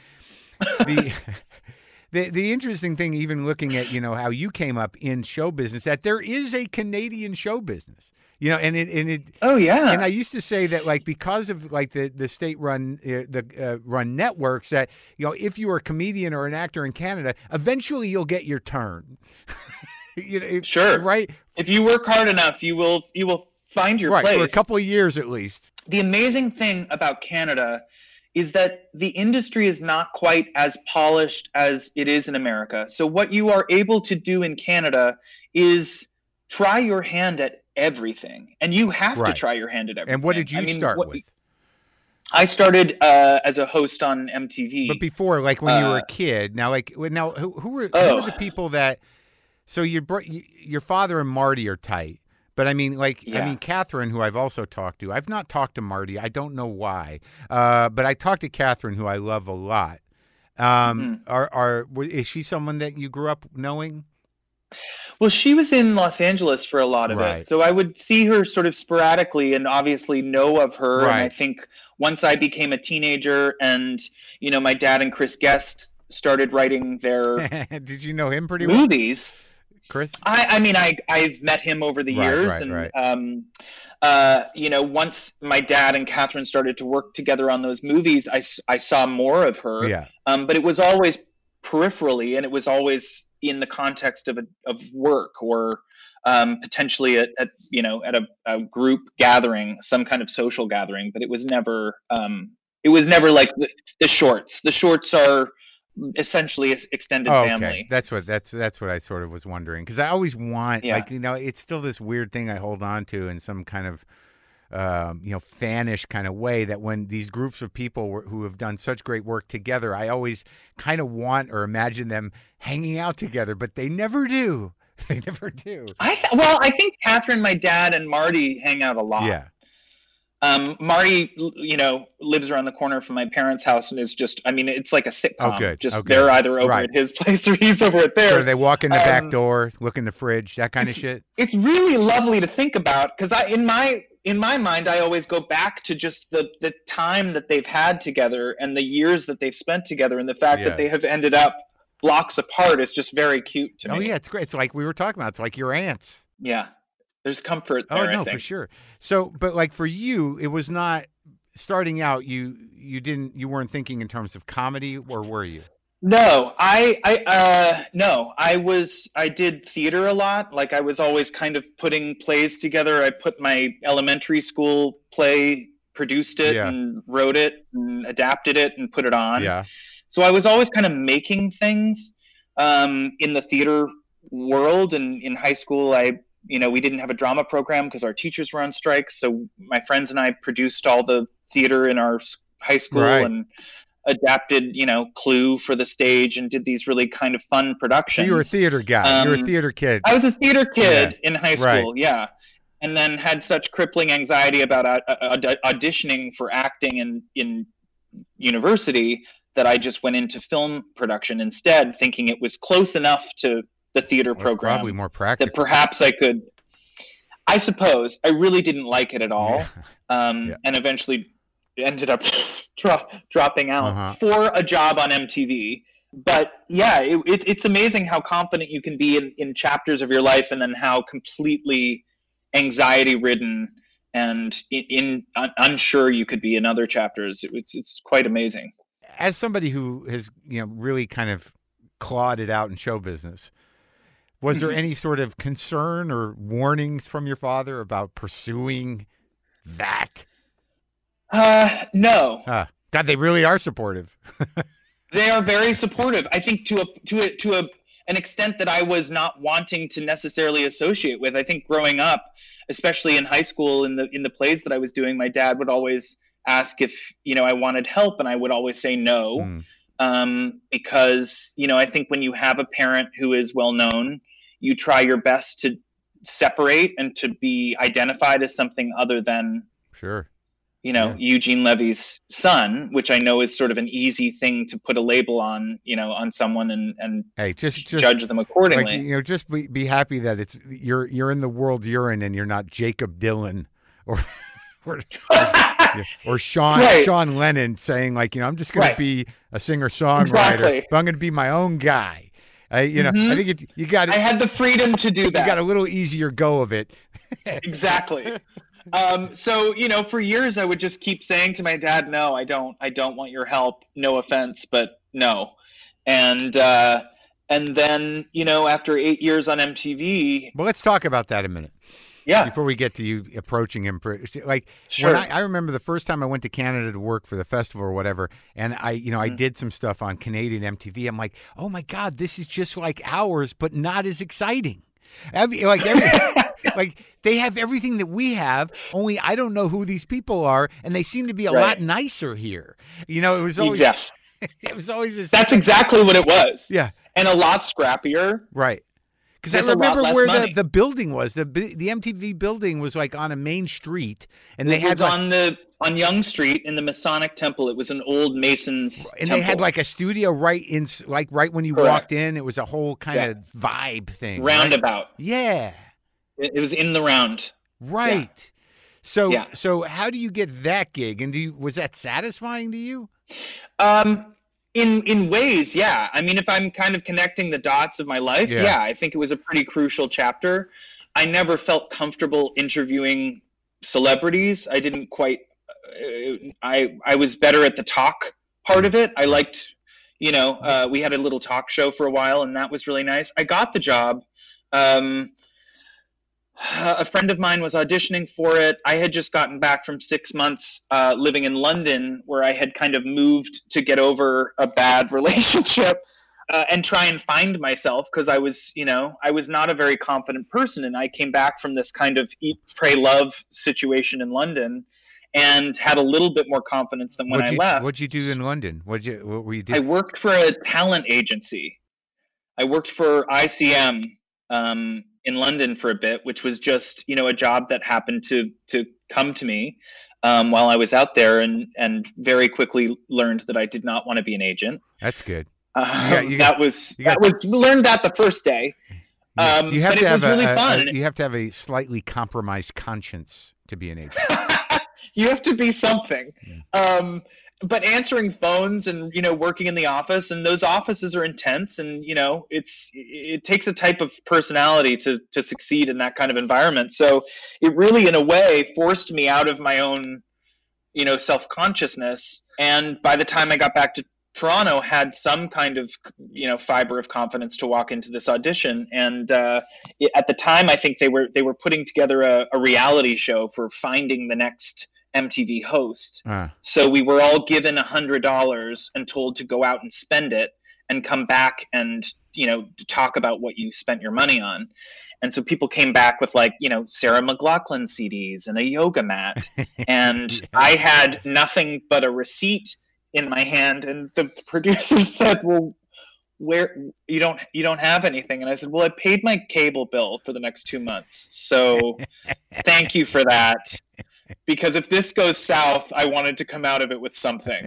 the. The, the interesting thing, even looking at, you know, how you came up in show business, that there is a Canadian show business, you know, and it, and it, Oh yeah. and I used to say that, like, because of like the the state run uh, the uh, run networks, that you know, if you are a comedian or an actor in Canada, eventually you'll get your turn. you know, it- Sure. right, If you work hard enough, you will you will find your right, place. for a couple of years at least. The amazing thing about Canada is that the industry is not quite as polished as it is in America. So what you are able to do in Canada is try your hand at everything, and you have Right. to try your hand at everything. And what did you I mean, start what- with? I started uh, as a host on M T V. But before, like when you were Uh, a kid, now, like now, who, who were who Oh. were the people that? So your bro- y- your father and Marty are tight, but I mean, like I Yeah. mean, Catherine, who I've also talked to. I've not talked to Marty. I don't know why, uh, but I talked to Catherine, who I love a lot. Um, Mm-hmm. Are are w- is she someone that you grew up knowing? Well, she was in Los Angeles for a lot of Right. it. So I would see her sort of sporadically and obviously know of her. And I Right. think once I became a teenager and, you know, my dad and Chris Guest started writing their Did you know him pretty well, movies. Chris? I, I mean, I, I've met him over the Right, years. right, and, right. um, uh, you know, once my dad and Catherine started to work together on those movies, I, s- I saw more of her. Yeah, Um, but it was always peripherally, and it was always in the context of a, of work or um, potentially at, at you know at a, a group gathering, some kind of social gathering. But it was never um, it was never like the, the shorts. The shorts are essentially ex- extended oh, okay. family. That's what that's that's what I sort of was wondering because I always want Yeah. like you know it's still this weird thing I hold on to in some kind of um, you know, fanish kind of way, that when these groups of people were, who have done such great work together, I always kind of want or imagine them hanging out together, but they never do. They never do. I th- well, I think Catherine, my dad, and Marty hang out a lot. Yeah. Um, Marty, you know, lives around the corner from my parents' house, and is just, I mean, it's like a sitcom. Oh, good. Just Oh, good. they're either over Right. at his place or he's over at theirs. So they walk in the Um, back door, look in the fridge, that kind of shit. It's really lovely to think about, because I, in my in my mind, I always go back to just the the time that they've had together and the years that they've spent together, and the fact Yeah. that they have ended up blocks apart is just very cute to Oh me. yeah, it's great. It's like we were talking about. It's like your aunts. Yeah. There's comfort Oh there, no, I think. for sure. So, but like for you, it was not starting out. You you didn't you weren't thinking in terms of comedy, or were you? No, I, I, uh, no, I was, I did theater a lot. Like I was always kind of putting plays together. I put my elementary school play, produced it Yeah. and wrote it and adapted it and put it on. Yeah. So I was always kind of making things, um, in the theater world. And in high school, I, you know, we didn't have a drama program because our teachers were on strike. So my friends and I produced all the theater in our s- high school Right. and adapted, you know, Clue for the stage and did these really kind of fun So productions. you were a theater guy. you were a Um, theater kid. I was a theater kid in high right. school, yeah. And then had such crippling anxiety about uh, uh, auditioning for acting in, in university that I just went into film production instead, thinking it was close enough to the theater Well, it's program probably more that practical. perhaps I could. I suppose I really didn't like it at all, Yeah. um, Yeah. and eventually ended up dro- dropping out Uh-huh. for a job on M T V. But yeah, it, it, it's amazing how confident you can be in, in chapters of your life, and then how completely anxiety-ridden and in, in un, unsure you could be in other chapters. It, it's it's quite amazing. As somebody who has, you know, really kind of clawed it out in show business, was there any sort of concern or warnings from your father about pursuing that? Uh, no, Ah, God, they really are supportive. they are very supportive. I think to a to a to a an extent that I was not wanting to necessarily associate with. I think growing up, especially in high school, in the in the plays that I was doing, my dad would always ask if, you know, I wanted help, and I would always say no, Mm. um, because, you know, I think when you have a parent who is well known, you try your best to separate and to be identified as something other than, Sure. you know, Yeah. Eugene Levy's son, which I know is sort of an easy thing to put a label on, you know, on someone and, and Hey, just just judge them like, accordingly. you know, just be, be happy that it's you're you're in the world you're in, and you're not Jacob Dylan or or, or Sean Right. Sean Lennon saying, like, you know, I'm just going Right. to be a singer songwriter, Exactly. but I'm going to be my own guy. I, you know, Mhm. I think it, you got I had the freedom to do you that. got a little easier go of it. Exactly. Um, so, you know, for years I would just keep saying to my dad, no, I don't, I don't want your help. No offense, but no. And, uh, and then, you know, after eight years on M T V, Well, let's talk about that a minute yeah, before we get to you approaching him. For, like, sure. when I, I remember the first time I went to Canada to work for the festival or whatever, and I, you know, I Mhm. did some stuff on Canadian M T V. I'm like, oh my God, this is just like ours, but not as exciting. I mean, like, every, like they have everything that we have, only I don't know who these people are, and they seem to be a Right. lot nicer here. You know, it was always, yes, it was always this. that's exactly what it was. Yeah, And a lot scrappier. right. Because I With a lot remember less where the, money. the building was. The b- the M T V building was like on a main street, and It they had was like, on the, on Young Street in the Masonic Temple. It was an old Mason's and temple. they had like a studio right in, like right when you Correct. walked in. It was a whole kind Yeah. of vibe thing. right? roundabout. Yeah. It, it was in the round. Right. So Yeah. so how do you get that gig? And do you, was that satisfying to you? Um, in in ways, yeah. I mean, if I'm kind of connecting the dots of my life, Yeah. yeah, I think it was a pretty crucial chapter. I never felt comfortable interviewing celebrities. I didn't quite. Uh, I I was better at the talk part of it. I liked, you know, uh, we had a little talk show for a while, and that was really nice. I got the job. Um, a friend of mine was auditioning for it. I had just gotten back from six months uh, living in London, where I had kind of moved to get over a bad relationship. uh, and try and find myself, because I was, you know, I was not a very confident person, and I came back from this kind of eat, pray, love situation in London, and had a little bit more confidence than when what'd I you, left. What'd you do in London? What'd you what were you doing? I worked for a talent agency. I worked for I C M um, in London for a bit, which was just, you know, a job that happened to to come to me um, while I was out there, and and very quickly learned that I did not want to be an agent. That's good. Um, You got- you that got- was you got- that was learned that the first day. Um, you have but to it have was really a, a- fun. a- you have to have a slightly compromised conscience to be an agent. You have to be something. Um, but answering phones and, you know, working in the office, and those offices are intense, and, you know, it's, it takes a type of personality to, to succeed in that kind of environment. So it really, in a way, forced me out of my own, you know, self-consciousness. And by the time I got back to Toronto, had some kind of, you know, fiber of confidence to walk into this audition. And uh, it, at the time, I think they were they were putting together a, a reality show for finding the next M T V host. Uh. So we were all given a hundred dollars and told to go out and spend it and come back and, you know, talk about what you spent your money on. And so people came back with, like, you know, Sarah McLachlan C Ds and a yoga mat. And Yeah. I had nothing but a receipt in my hand, and the producer said, well, where you don't you don't have anything. And I said, well, I paid my cable bill for the next two months, so thank you for that, because if this goes south, I wanted to come out of it with something.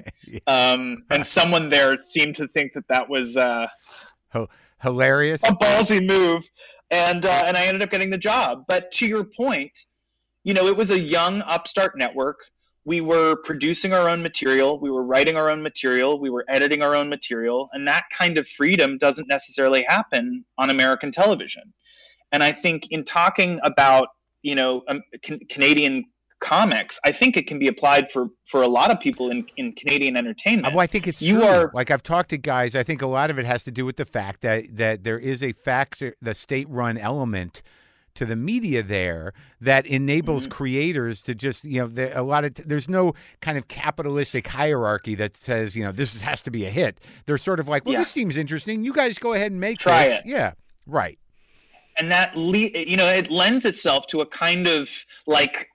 Um, and someone there seemed to think that that was uh, H- hilarious. a ballsy move, and uh, and I ended up getting the job. But to your point, you know, it was a young upstart network. We were producing our own material. We were writing our own material. We were editing our own material. And that kind of freedom doesn't necessarily happen on American television. And I think in talking about, you know, um, can, Canadian comics, I think it can be applied for, for a lot of people in, in Canadian entertainment. Well, I think it's You true. are- Like, I've talked to guys. I think a lot of it has to do with the fact that that there is a factor, the state-run element to the media there that enables Mhm. creators to just, you know, there, a lot of there's no kind of capitalistic hierarchy that says, you know, this has to be a hit. They're sort of like, well, Yeah. this seems interesting. You guys go ahead and make Try this. it. Yeah, right. And that, le- you know, it lends itself to a kind of like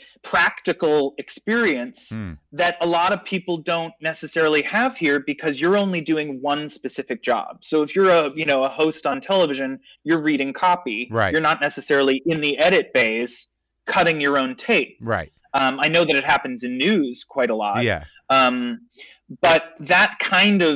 practical experience Mm. that a lot of people don't necessarily have here, because you're only doing one specific job. So if you're a, you know, a host on television, you're reading copy. Right. You're not necessarily in the edit bays cutting your own tape. Right. Um, I know that it happens in news quite a lot. Yeah. Um, but that kind of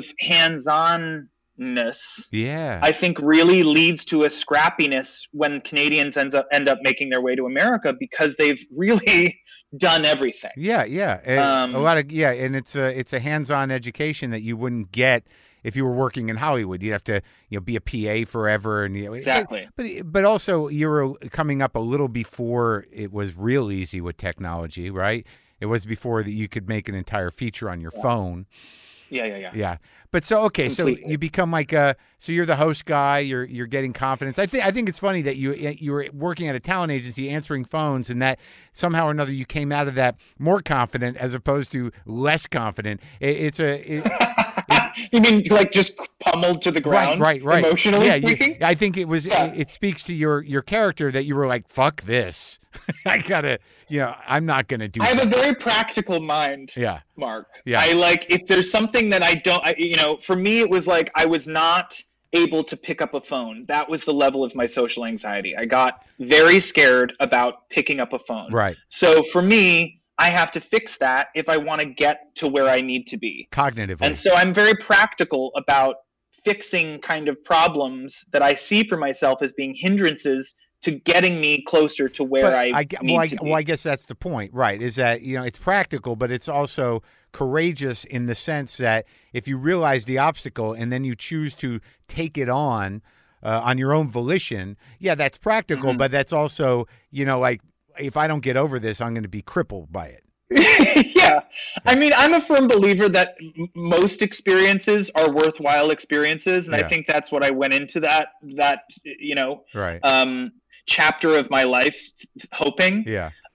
hands-onness, Yeah. I think, really leads to a scrappiness when Canadians ends up end up making their way to America, because they've really done everything. Yeah, yeah, A- Um, a lot of yeah, and it's a it's a hands-on education that you wouldn't get if you were working in Hollywood. You'd have to, you know, be a P A forever, and you know, Exactly. But but also you were coming up a little before it was real easy with technology, right? It was before that you could make an entire feature on your phone. Yeah, yeah, yeah. Yeah. But so okay, so Completely. you become like a so you're the host guy, you're you're getting confidence. I think I think it's funny that you you were working at a talent agency answering phones, and that somehow or another you came out of that more confident as opposed to less confident. It, it's a it, You mean like just pummeled to the ground, right, right, right. emotionally yeah, you- speaking? I think it was Yeah. it, it speaks to your your character that you were like, fuck this. I gotta, you know, I'm not gonna do I have that. a very practical mind, Yeah. Mark. Yeah. I like, if there's something that I don't, I, you know, for me, it was like I was not able to pick up a phone. That was the level of my social anxiety. I got very scared about picking up a phone. Right. So for me, I have to fix that if I want to get to where I need to be. Cognitively. And so I'm very practical about fixing kind of problems that I see for myself as being hindrances to getting me closer to where But I, I, gue- need well, I, to be. well, I guess that's the point, right? Is that, you know, it's practical, but it's also courageous in the sense that if you realize the obstacle and then you choose to take it on uh, on your own volition, yeah, that's practical, Mhm. but that's also, you know, like, if I don't get over this, I'm going to be crippled by it. Yeah. I mean, I'm a firm believer that m- most experiences are worthwhile experiences. And Yeah. I think that's what I went into that, that, you know, Right. um, chapter of my life hoping. Yeah.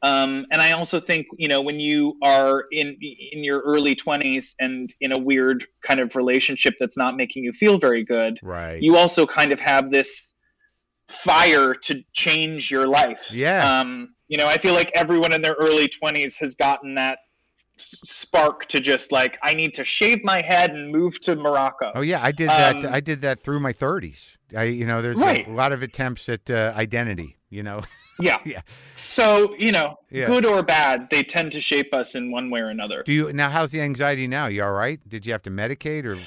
Um, and I also think, you know, when you are in in your early twenties and in a weird kind of relationship that's not making you feel very good, right. you also kind of have this fire to change your life. Yeah. Um, you know, I feel like everyone in their early twenties has gotten that s- spark to just like, I need to shave my head and move to Morocco. Oh yeah, I did that. Um, I did that through my thirties. I, you know, there's Right. a lot of attempts at uh, identity. You know. Yeah. Yeah. So, you know, Yeah. good or bad, they tend to shape us in one way or another. Do you now? How's the anxiety now? You all right? Did you have to medicate or?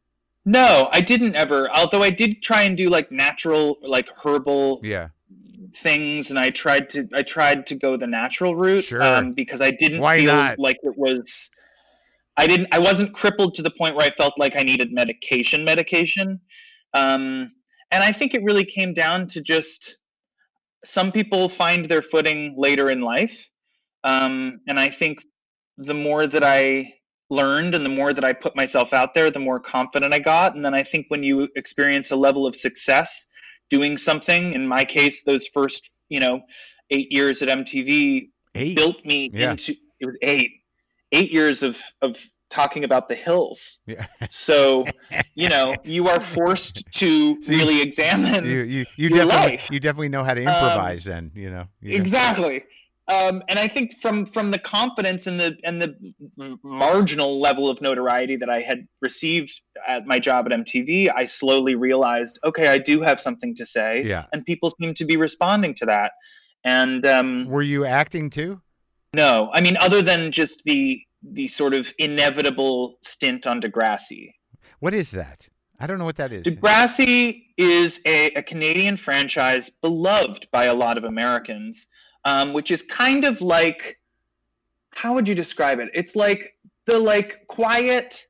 No, I didn't ever. Although I did try and do like natural, like herbal Yeah. things, and I tried to I tried to go the natural route, Sure. um, because I didn't Why feel not? like it was. I didn't. I wasn't crippled to the point where I felt like I needed medication. Medication, um, and I think it really came down to just some people find their footing later in life, um, and I think the more that I learned and the more that I put myself out there, the more confident I got. And then I think when you experience a level of success doing something, in my case, those first, you know, eight years at M T V Eight. built me Yeah. into, it was eight, eight years of, of talking about the hills. Yeah. So, you know, you are forced to So you- really examine You you you your definitely life. you definitely know how to improvise. then you know. You know? Exactly. Um, and I think from from the confidence and the and the m- marginal level of notoriety that I had received at my job at M T V, I slowly realized, okay, I do have something to say, Yeah. and people seem to be responding to that. And um, Were you acting too? no, I mean, other than just the the sort of inevitable stint on Degrassi. What is that? I don't know what that is. Degrassi is a, a Canadian franchise beloved by a lot of Americans, um, which is kind of like, how would you describe it? It's like the like quiet,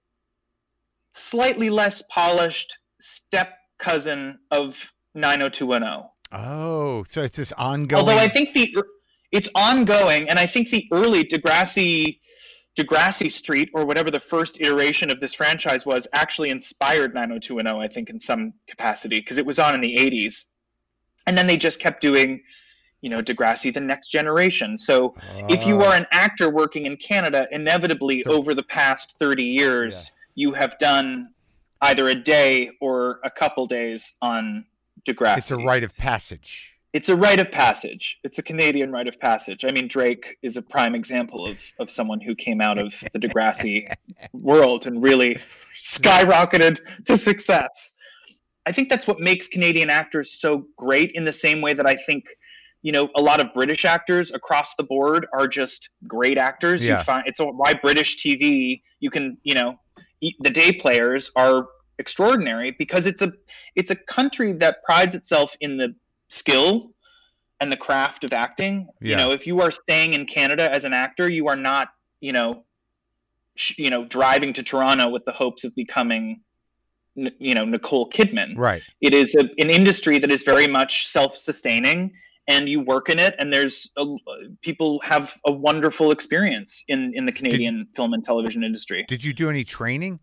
slightly less polished step cousin of nine oh two one oh. Oh, so it's this ongoing. Although I think the it's ongoing, and I think the early Degrassi Degrassi Street, or whatever the first iteration of this franchise was, actually inspired nine oh two one oh, I think, in some capacity, because it was on in the eighties. And then they just kept doing, you know, Degrassi, The Next Generation. So if you Oh. are an actor working in Canada, inevitably So- over the past thirty years, you have done either a day or a couple days on Degrassi. It's a rite of passage. It's a rite of passage. It's a Canadian rite of passage. I mean, Drake is a prime example of, of someone who came out of the Degrassi world and really skyrocketed to success. I think that's what makes Canadian actors so great, in the same way that I think, you know, a lot of British actors across the board are just great actors. Yeah. You find it's why British T V, you can, you know, e- the day players are extraordinary, because it's a it's a country that prides itself in the skill and the craft of acting. Yeah. You know, if you are staying in Canada as an actor, you are not, you know, sh- you know, driving to Toronto with the hopes of becoming, n- you know, Nicole Kidman. Right. It is a, an industry that is very much self-sustaining, and you work in it, and there's a, people have a wonderful experience in in the Canadian film and television industry. Did you do any training?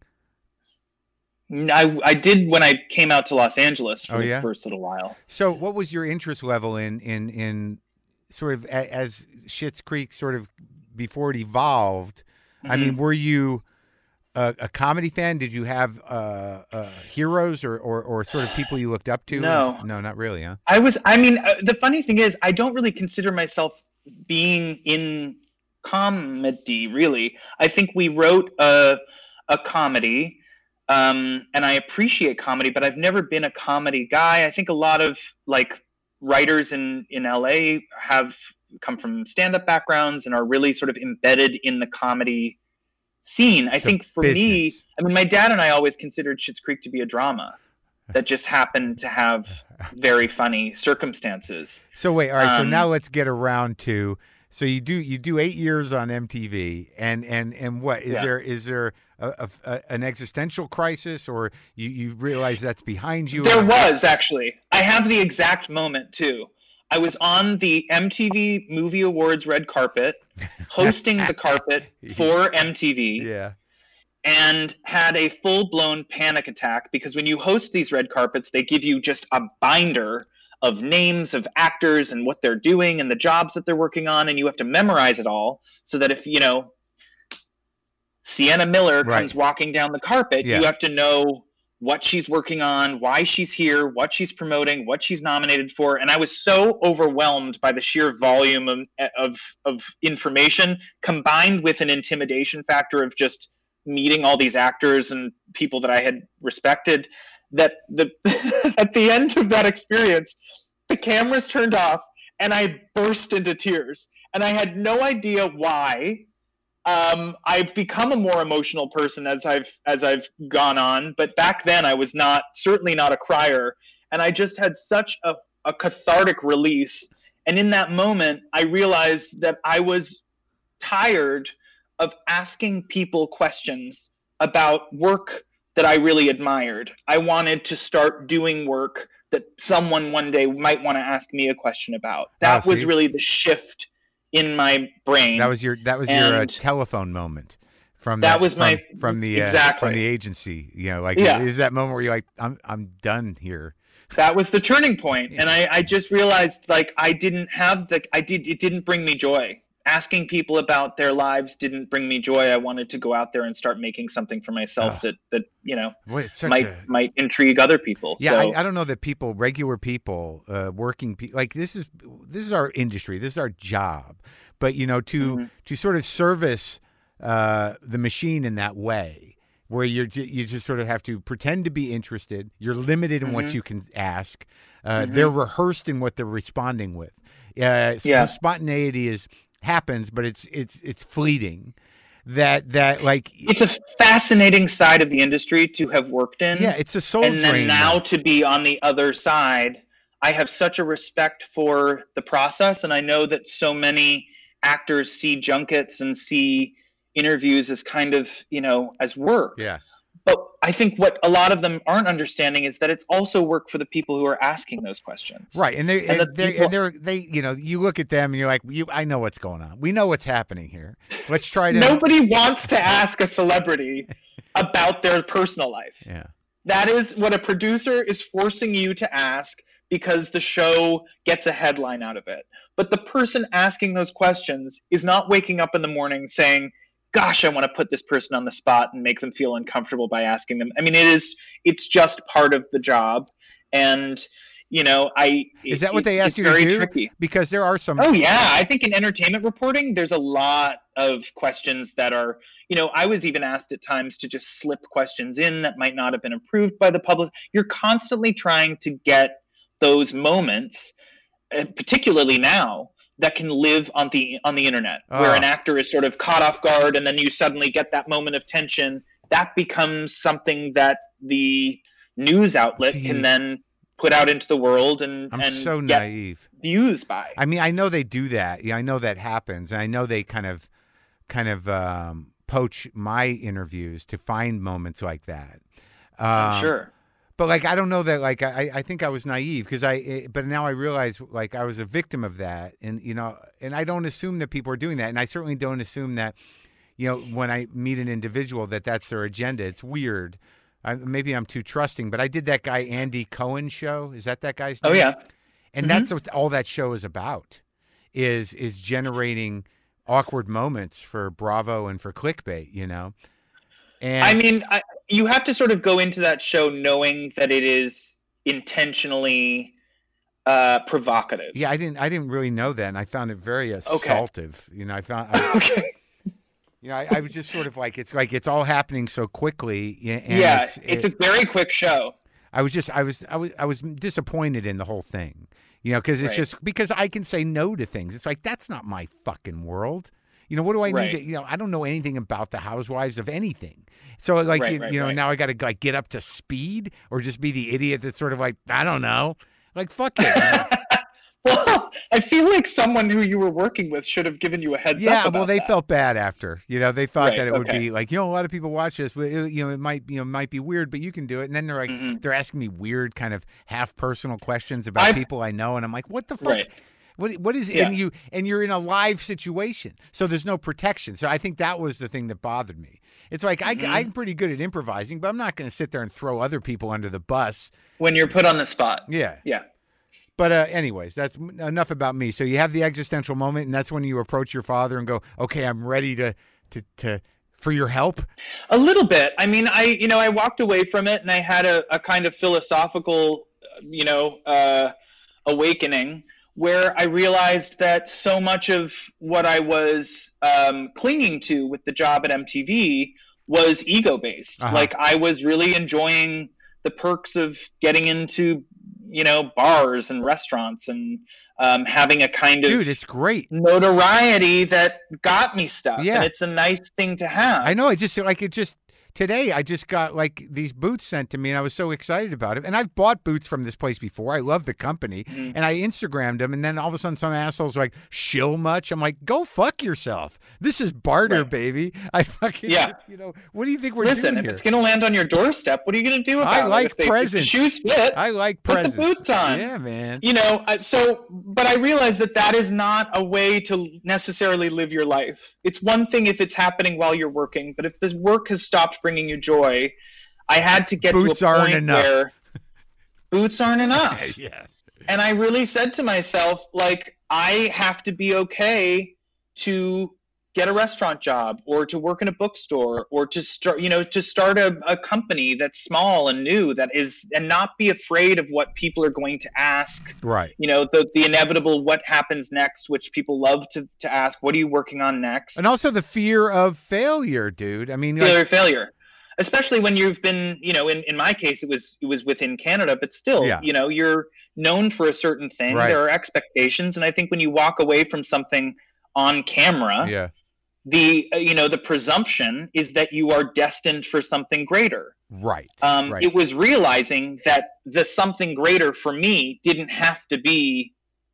I, I did when I came out to Los Angeles for Oh, the yeah? first little while. So, what was your interest level in in in sort of a, as Schitt's Creek sort of before it evolved? I Mhm. mean, were you a, a comedy fan? Did you have uh, uh, heroes or, or or sort of people you looked up to? No. no, not really, huh? I was, I mean, uh, the funny thing is, I don't really consider myself being in comedy, really. I think we wrote a, a comedy, um, and I appreciate comedy, but I've never been a comedy guy. I think a lot of, like, writers in, in L A have come from stand-up backgrounds and are really sort of embedded in the comedy scene. I It's a think for me, business. I mean, my dad and I always considered Schitt's Creek to be a drama that just happened to have very funny circumstances. So wait, all right. so Um, now let's get around to. So you do you do eight years on M T V, and and and what is Yeah. there is there a, a, a- an existential crisis, or you you realize that's behind you? There was, actually. I have the exact moment, too. I was on the M T V Movie Awards red carpet, hosting the carpet for M T V. Yeah. And had a full-blown panic attack, because when you host these red carpets, they give you just a binder of names of actors and what they're doing and the jobs that they're working on, and you have to memorize it all so that if, you know, Sienna Miller Right. comes walking down the carpet, Yeah. you have to know what she's working on, why she's here, what she's promoting, what she's nominated for. And I was so overwhelmed by the sheer volume of, of, of information, combined with an intimidation factor of just meeting all these actors and people that I had respected, that the at the end of that experience, the cameras turned off and I burst into tears. And I had no idea why. Um, I've become a more emotional person as I've as I've gone on, but back then I was not certainly not a crier, and I just had such a, a cathartic release. And in that moment, I realized that I was tired of asking people questions about work that I really admired. I wanted to start doing work that someone one day might want to ask me a question about. That Oh, was see? really the shift in my brain. That was your that was your uh, And telephone moment from that the, was from, my- from the uh, exactly. from the agency. You know, like Yeah. is that moment where you're like, I'm I'm done here. That was the turning point. And I, I just realized, like, I didn't have the, I did, it didn't bring me joy. Asking people about their lives didn't bring me joy. I wanted to go out there and start making something for myself Ugh. that, that, you know, Boy, it's such might, a might intrigue other people. yeah. So, I, I don't know that people, regular people, uh, working people, like this is this is our industry. This is our job. But you know, to Mhm. to sort of service uh, the machine in that way, where you're ju- you just sort of have to pretend to be interested. You're limited in what Mhm. you can ask. Uh, Mhm. They're rehearsed in what they're responding with. Uh, sp- Yeah. Spontaneity is happens, but it's it's it's fleeting. That that like it's a fascinating side of the industry to have worked in. yeah, it's a soul and then drain. now though. to be on the other side, I have such a respect for the process. And I know that so many actors see junkets and see interviews as kind of, you know, as work. Yeah. But I think what a lot of them aren't understanding is that it's also work for the people who are asking those questions. Right, and they And and, the they people- and they're they you know you look at them and you're like you I know what's going on. We know what's happening here. Let's try to Nobody wants to ask a celebrity about their personal life. yeah That is what a producer is forcing you to ask because the show gets a headline out of it. But the person asking those questions is not waking up in the morning saying, gosh, I want to put this person on the spot and make them feel uncomfortable by asking them. I mean, it is, it's just part of the job. And, you know, I, is that what they it's- ask it's you to very do? tricky. Because there are some Oh yeah, I think in entertainment reporting, there's a lot of questions that are, you know, I was even asked at times to just slip questions in that might not have been approved by the public. You're constantly trying to get those moments, uh, particularly now, that can live on the on the internet, where Oh. an actor is sort of caught off guard, and then you suddenly get that moment of tension. That becomes something that the news outlet See, can then put out into the world and I'm and so get naive. views by. I mean, I know they do that. Yeah, I know that happens, and I know they kind of kind of um, poach my interviews to find moments like that. I'm Um, sure. But like, I don't know that. Like, I, I think I was naive because I. eh, But now I realize, like, I was a victim of that, and you know, and I don't assume that people are doing that, and I certainly don't assume that, you know, when I meet an individual that that's their agenda. It's weird. I, maybe I'm too trusting, but I did that guy Andy Cohen show. Is that that guy's name? Oh yeah. And Mhm. that's what all that show is about. Is is generating awkward moments for Bravo and for clickbait. You know. And I mean, I, you have to sort of go into that show knowing that it is intentionally uh, provocative. yeah, I didn't. I didn't really know that, and I found it very assaultive. You know, I found. I, Okay. you know, I, I was just sort of like, it's like it's all happening so quickly. y- And Yeah, it's, it's it- a very quick show. I was just, I was, I was, I was disappointed in the whole thing. You know, because it's Right. just because I can say no to things. It's like that's not my fucking world. You know, what do I Right. need to? You know, I don't know anything about the housewives of anything. So like, Right, you, right, you know, right. now I got to like get up to speed or just be the idiot that's sort of like, I don't know, like fuck it. you know? Well, I feel like someone who you were working with should have given you a heads Yeah, up. about well, they that. felt bad after. You know, they thought Right, that it would okay. be like, you know, a lot of people watch this. But it, you know, it might, you know, might be weird, but you can do it. And then they're like, Mhm. they're asking me weird, kind of half personal questions about I- people I know, and I'm like, what the fuck? Right. What what is Yeah. and you and you're in a live situation, so there's no protection. So I think that was the thing that bothered me. It's like Mhm. I, I'm pretty good at improvising, but I'm not going to sit there and throw other people under the bus. When you're put on the spot. Yeah, Yeah. But uh, anyways, that's enough about me. So you have the existential moment, and that's when you approach your father and go, "Okay, I'm ready to to to for your help." A little bit. I mean, I you know I walked away from it, and I had a, a kind of philosophical, you know, uh, awakening where I realized that so much of what I was um, clinging to with the job at M T V was ego-based. Uh-huh. Like I was really enjoying the perks of getting into, you know, bars and restaurants and um, having a kind of Dude, it's great. notoriety that got me stuff. Yeah. And it's a nice thing to have. I know. I just like it. Just today, I just got like these boots sent to me, and I was so excited about it. And I've bought boots from this place before. I love the company, Mhm. and I Instagrammed them. And then all of a sudden, some assholes were like, "Shill much?" I'm like, "Go fuck yourself. This is barter, Right. baby." I fucking Yeah. You know what do you think we're Listen, doing if here? it's going to land on your doorstep, what are you going to do about I like it? If they- if presents. the shoes fit. I like Put the presents. boots on. Yeah, man. You know, uh, so, but I realized that that is not a way to necessarily live your life. It's one thing if it's happening while you're working, but if the work has stopped bringing you joy, I had to get Boots to a aren't point enough. where boots aren't enough. Yeah. And I really said to myself, like, I have to be okay to get a restaurant job or to work in a bookstore or to start, you know, to start a, a company that's small and new that is, and not be afraid of what people are going to ask. Right. You know, the, the inevitable what happens next, which people love to, to ask, what are you working on next? And also the fear of failure, dude. I mean, like, Failure, failure. Especially when you've been, you know, in, in my case, it was it was within Canada, but still, Yeah. you know, you're known for a certain thing. Right. There are expectations, and I think when you walk away from something on camera, yeah. the uh, you know the presumption is that you are destined for something greater. Right. Um, right. It was realizing that the something greater for me didn't have to be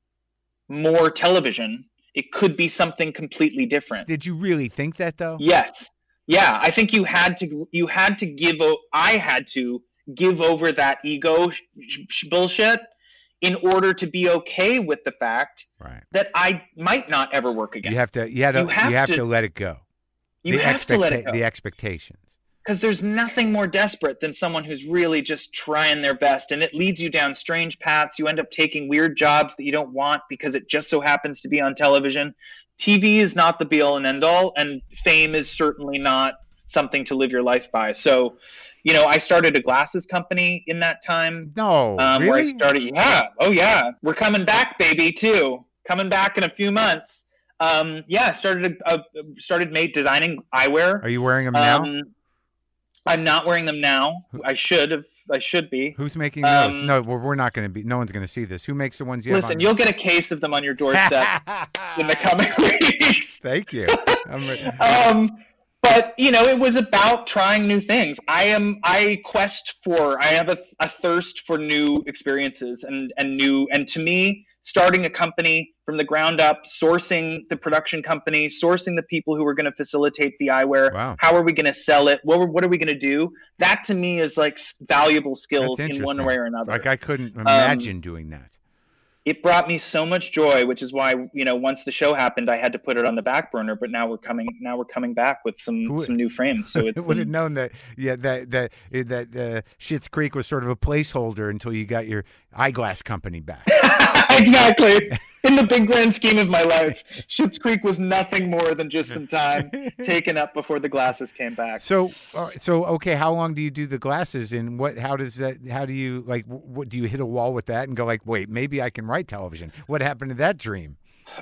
more television. It could be something completely different. Did you really think that though? Yes. Yeah, I think you had to you had to give o- I had to give over that ego sh- sh- bullshit in order to be okay with the fact Right. that I might not ever work again. You have to. You had to. You have you have to, to- let it go. You the have to let it expecta- go. The expectations. Because there's nothing more desperate than someone who's really just trying their best, and it leads you down strange paths. You end up taking weird jobs that you don't want because it just so happens to be on television. T V is not the be all and end all, and fame is certainly not something to live your life by. So, you know, I started a glasses company in that time. No. Um, really? Where I started, yeah, oh yeah, we're coming back, baby, too. Coming back in a few months. Um, yeah, started a, a started made designing eyewear. Are you wearing them now? Um, I'm not wearing them now. I should have. I should be. Who's making those? um, No, we're, we're not going to be. No one's going to see this. Who makes the ones you have Listen, on- you'll get a case of them on your doorstep in the coming weeks. Thank you. I'm re- Um, but you know, it was about trying new things. I am. I quest for. I have a, a thirst for new experiences and and new. And to me, starting a company from the ground up, sourcing the production company, sourcing the people who are going to facilitate the eyewear. Wow. How are we going to sell it? What what are we going to do? That to me is like s- valuable skills That's in one interesting. way or another. like I couldn't Um, imagine doing that. It brought me so much joy, which is why, you know, once the show happened, I had to put it on the back burner. But now we're coming, now we're coming back with some Who- some new frames. So it's Who would have been- known that? Yeah, that that that uh, Schitt's Creek was sort of a placeholder until you got your eyeglass company back. exactly. In the big grand scheme of my life, Schitt's Creek was nothing more than just some time taken up before the glasses came back. So, uh, so okay, how long do you do the glasses, and what? How does that? How do you like? What do you hit a wall with that and go like, wait, maybe I can write television? What happened to that dream?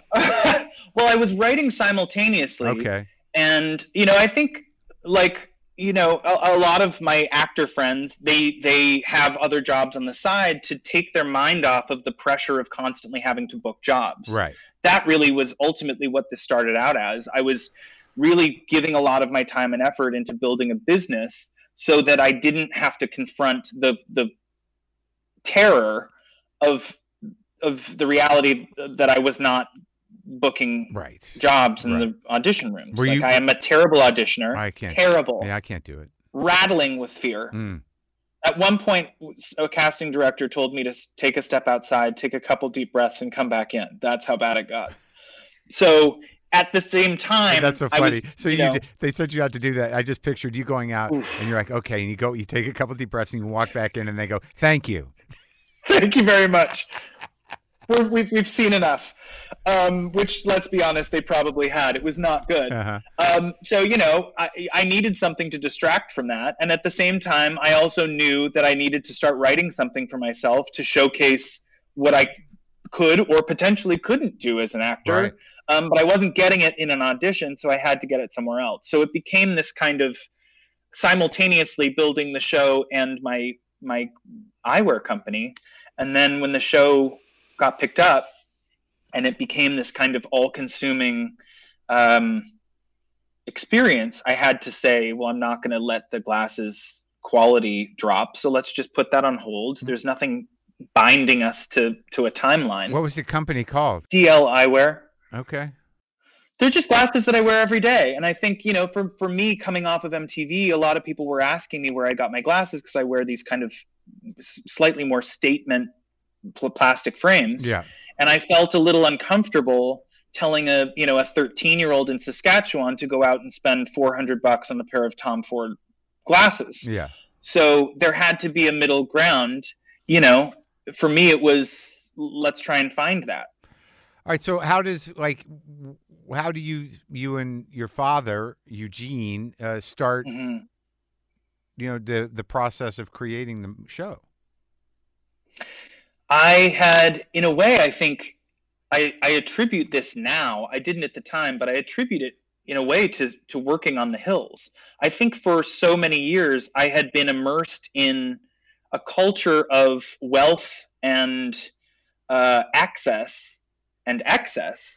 Well, I was writing simultaneously. Okay, And, you know, I think like, you know, a, a lot of my actor friends, they they have other jobs on the side to take their mind off of the pressure of constantly having to book jobs. right. That really was ultimately what this started out as. I was really giving a lot of my time and effort into building a business so that I didn't have to confront the the terror of of the reality that I was not booking Right. jobs in Right. the audition rooms. Were like you- I am a terrible auditioner. I can't. Terrible. Yeah, I can't do it. Rattling with fear. Mm. At one point, a casting director told me to s- take a step outside, take a couple deep breaths, and come back in. That's how bad it got. So at the same time, That's so I was, funny. so you you, know, did, they sent you out to do that. I just pictured you going out, Oof. and you're like, okay, and you go, you take a couple deep breaths, and you walk back in, and they go, thank you. thank you very much. We're, we've we've seen enough. Um, which, let's be honest, they probably had. It was not good. Uh-huh. Um, so you know, I, I needed something to distract from that, and at the same time, I also knew that I needed to start writing something for myself to showcase what I could or potentially couldn't do as an actor. Right. Um, but I wasn't getting it in an audition, so I had to get it somewhere else. So it became this kind of simultaneously building the show and my my eyewear company. And then when the show got picked up and it became this kind of all-consuming um, experience, I had to say, well, I'm not going to let the glasses quality drop. So let's just put that on hold. There's nothing binding us to, to a timeline. What was the company called? D L Eyewear. Okay. They're just glasses that I wear every day. And I think, you know, for, for me coming off of M T V, a lot of people were asking me where I got my glasses because I wear these kind of slightly more statement pl- plastic frames. Yeah. And I felt a little uncomfortable telling a, you know, a thirteen year old in Saskatchewan to go out and spend four hundred bucks on a pair of Tom Ford glasses. Yeah. So there had to be a middle ground. You know, for me, it was, let's try and find that. All right. So how does, like, how do you, you and your father, Eugene, uh, start, Mm-hmm. you know, the, the process of creating the show? I had, in a way, I think I, I attribute this now. I didn't at the time, but I attribute it in a way to, to working on the hills. I think for so many years, I had been immersed in a culture of wealth and uh, access and excess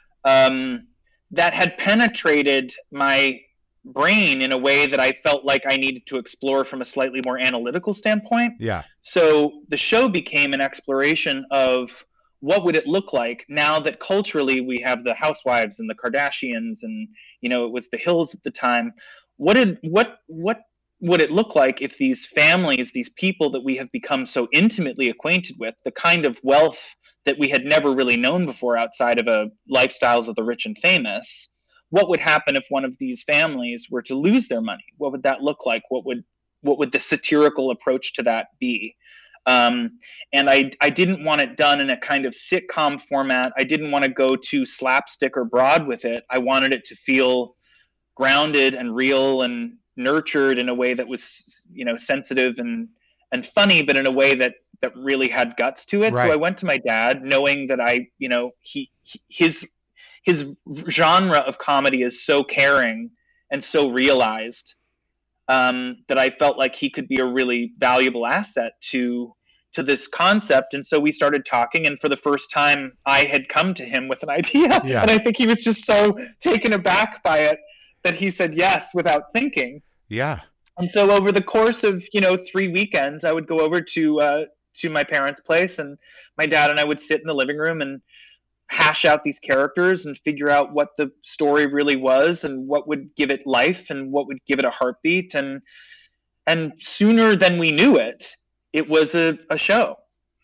um, that had penetrated my brain in a way that I felt like I needed to explore from a slightly more analytical standpoint. Yeah. So the show became an exploration of what would it look like now that culturally we have the housewives and the Kardashians and, you know, it was the Hills at the time. What did, what, what would it look like if these families, these people that we have become so intimately acquainted with, the kind of wealth that we had never really known before outside of a lifestyles of the rich and famous, what would happen if one of these families were to lose their money? What would that look like? What would what would the satirical approach to that be? Um, and I I didn't want it done in a kind of sitcom format. I didn't want to go too slapstick or broad with it. I wanted it to feel grounded and real and nurtured in a way that was, you know, sensitive and and funny, but in a way that that really had guts to it. Right. So I went to my dad, knowing that I, you know, he, he his his genre of comedy is so caring and so realized um, that I felt like he could be a really valuable asset to to this concept. And so we started talking, and for the first time I had come to him with an idea. Yeah. And I think he was just so taken aback by it that he said yes without thinking. Yeah. And so over the course of, you know, three weekends, I would go over to uh, to my parents' place, and my dad and I would sit in the living room and hash out these characters and figure out what the story really was and what would give it life and what would give it a heartbeat. And and sooner than we knew it, it was a, a show.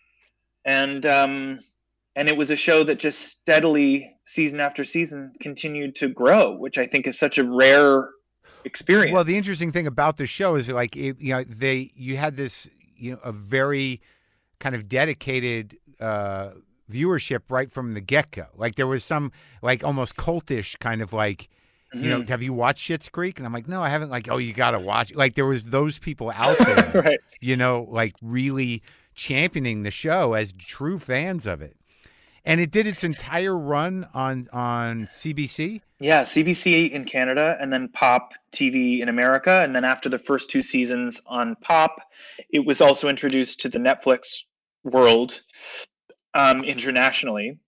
And um, and it was a show that just steadily, season after season, continued to grow, which I think is such a rare experience. Well, the interesting thing about the show is, like, it, you know, they you had this, you know, a very kind of dedicated uh, viewership right from the get-go. Like, there was some, like, almost cultish kind of, like, mm-hmm. you know, have you watched Schitt's Creek? And I'm like, no, I haven't. Like, oh, you got to watch it. Like, there was those people out there, right. you know, like, really championing the show as true fans of it. And it did its entire run on on C B C? Yeah, C B C in Canada, and then Pop T V in America. And then after the first two seasons on Pop, it was also introduced to the Netflix world um, internationally,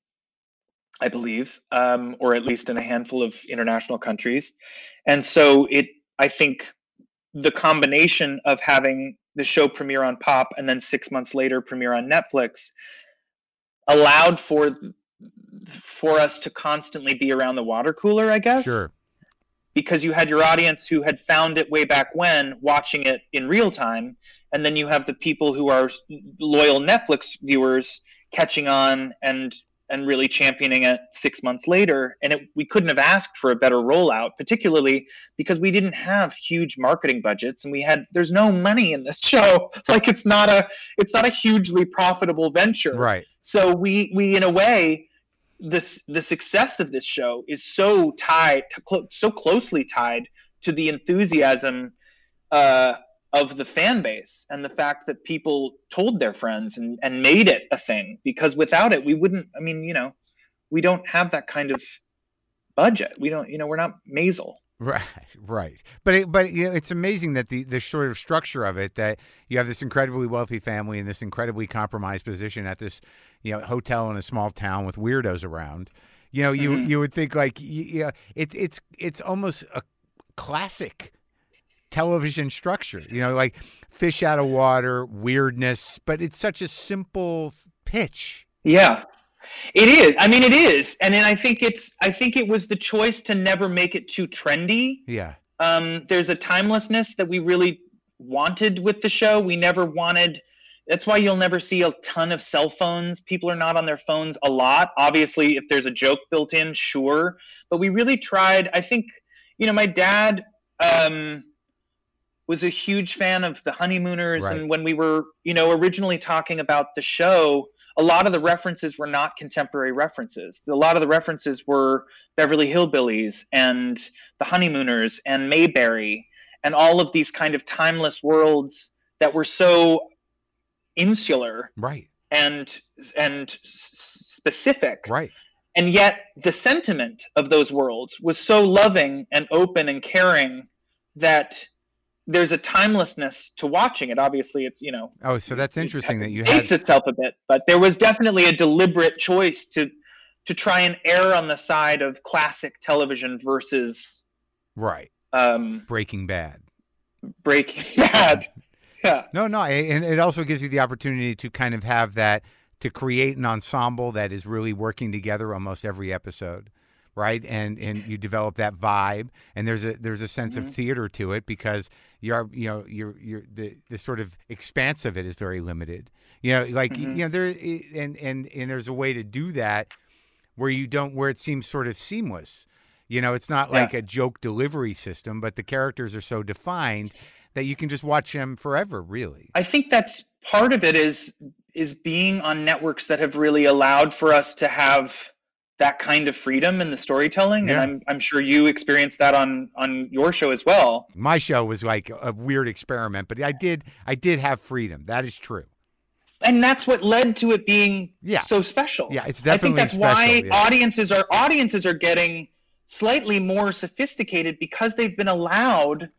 I believe, um, or at least in a handful of international countries. And so it, I think the combination of having the show premiere on Pop and then six months later premiere on Netflix allowed for for us to constantly be around the water cooler, I guess. Sure. Because you had your audience who had found it way back when, watching it in real time, and then you have the people who are loyal Netflix viewers catching on and and really championing it six months later. And it, we couldn't have asked for a better rollout, particularly because we didn't have huge marketing budgets, and we had, there's no money in this show. Like it's not a, it's not a hugely profitable venture. Right. So we, we, in a way, this, the success of this show is so tied, to, so closely tied to the enthusiasm, uh, of the fan base and the fact that people told their friends and, and made it a thing, because without it, we wouldn't, I mean, you know, we don't have that kind of budget. We don't, you know, we're not Maisel. Right, right. But it, but you know, it's amazing that the, the sort of structure of it, that you have this incredibly wealthy family in this incredibly compromised position at this, you know, hotel in a small town with weirdos around. You know, you, mm-hmm. you would think like, you know, it's, it's, it's almost a classic television structure, you know, like fish out of water, weirdness, but it's such a simple pitch. Yeah, it is. I mean, it is. And then I think it's, I think it was the choice to never make it too trendy. Yeah. Um, there's a timelessness that we really wanted with the show. We never wanted, that's why you'll never see a ton of cell phones. People are not on their phones a lot. Obviously, if there's a joke built in, sure. But we really tried, I think, you know, my dad, um, was a huge fan of the Honeymooners. Right. And when we were, you know, originally talking about the show, a lot of the references were not contemporary references. A lot of the references were Beverly Hillbillies and the Honeymooners and Mayberry and all of these kind of timeless worlds that were so insular. Right. And, and s- specific. Right. And yet the sentiment of those worlds was so loving and open and caring that there's a timelessness to watching it. Obviously, it's, you know. Oh, so that's interesting it, that you it had... dates itself a bit, but there was definitely a deliberate choice to to try and err on the side of classic television versus right um, Breaking Bad. Breaking Bad. Yeah. No, no, and it also gives you the opportunity to kind of have that, to create an ensemble that is really working together almost every episode. Right. And and you develop that vibe, and there's a there's a sense mm-hmm. of theater to it, because you're you know you're you're the, the sort of expanse of it is very limited. You know, like mm-hmm. you know there and and and there's a way to do that where you don't where it seems sort of seamless. You know, it's not like yeah. a joke delivery system, but the characters are so defined that you can just watch them forever. Really, I think that's part of it is is being on networks that have really allowed for us to have that kind of freedom in the storytelling. Yeah. And I'm I'm sure you experienced that on, on your show as well. My show was like a weird experiment, but I did, I did have freedom. That is true. And that's what led to it being yeah. so special. Yeah, it's definitely I think that's special, why yeah. audiences are, audiences are getting slightly more sophisticated because they've been allowed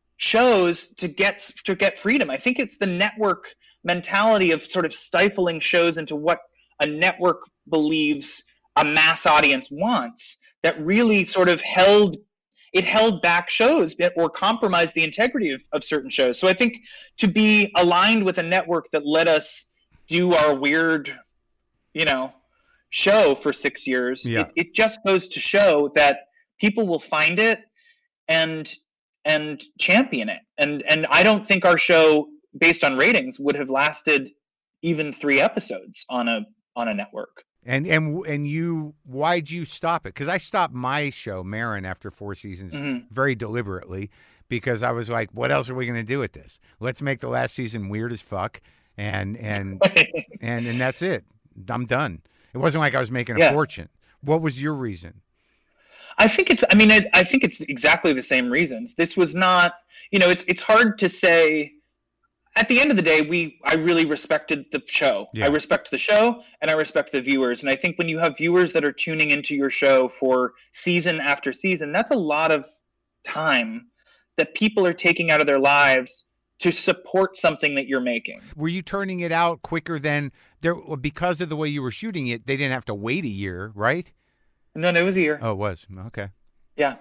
shows to get, to get freedom. I think it's the network mentality of sort of stifling shows into what a network believes a mass audience wants that really sort of held it held back shows or compromised the integrity of, of certain shows. So I think to be aligned with a network that let us do our weird, you know, show for six years, yeah. it, it just goes to show that people will find it and and champion it. And and I don't think our show, based on ratings, would have lasted even three episodes on a on a network. And and and you, why'd you stop it? Because I stopped my show, Maron, after four seasons mm-hmm. very deliberately, because I was like, what else are we going to do with this? Let's make the last season weird as fuck, and and and and that's it. I'm done. It wasn't like I was making a yeah. fortune. What was your reason? I think it's. I mean, it, I think it's exactly the same reasons. This was not. You know, it's it's hard to say. At the end of the day, we I really respected the show. Yeah. I respect the show and I respect the viewers. And I think when you have viewers that are tuning into your show for season after season, that's a lot of time that people are taking out of their lives to support something that you're making. Were you turning it out quicker than there because of the way you were shooting it? They didn't have to wait a year, right? No, no, it was a year. Oh, it was. Okay. Yeah.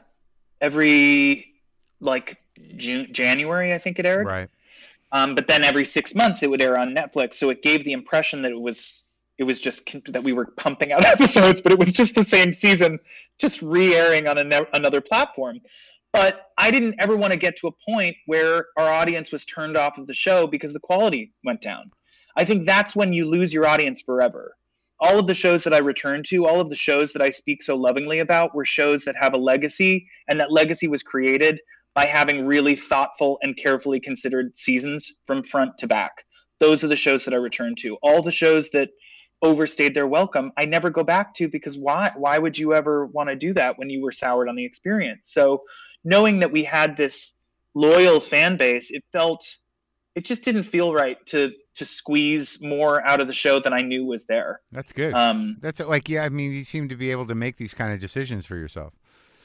Every like June, January, I think it aired. Right. Um, but then every six months it would air on Netflix. So it gave the impression that it was it was just that we were pumping out episodes, but it was just the same season, just re-airing on a ne- another platform. But I didn't ever want to get to a point where our audience was turned off of the show because the quality went down. I think that's when you lose your audience forever. all of the shows that I return to, all of the shows that I speak so lovingly about were shows that have a legacy, and that legacy was created by having really thoughtful and carefully considered seasons from front to back. Those are the shows that I return to. All the shows that overstayed their welcome, I never go back to, because why? Why would you ever want to do that when you were soured on the experience? So knowing that we had this loyal fan base, it felt, it just didn't feel right to to squeeze more out of the show than I knew was there. That's good. Um, That's like, yeah, I mean, you seem to be able to make these kind of decisions for yourself.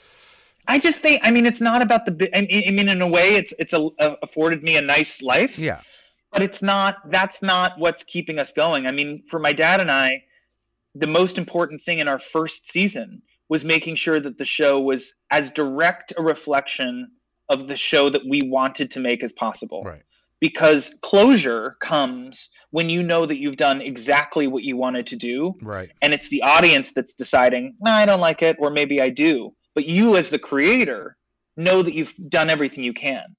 I just think, I mean, it's not about the, I mean, in a way, it's it's a, a afforded me a nice life. Yeah. But it's not, that's not what's keeping us going. I mean, for my dad and I, the most important thing in our first season was making sure that the show was as direct a reflection of the show that we wanted to make as possible. Right. Because closure comes when you know that you've done exactly what you wanted to do. Right. And it's the audience that's deciding, no, I don't like it, or maybe I do. But you as the creator know that you've done everything you can.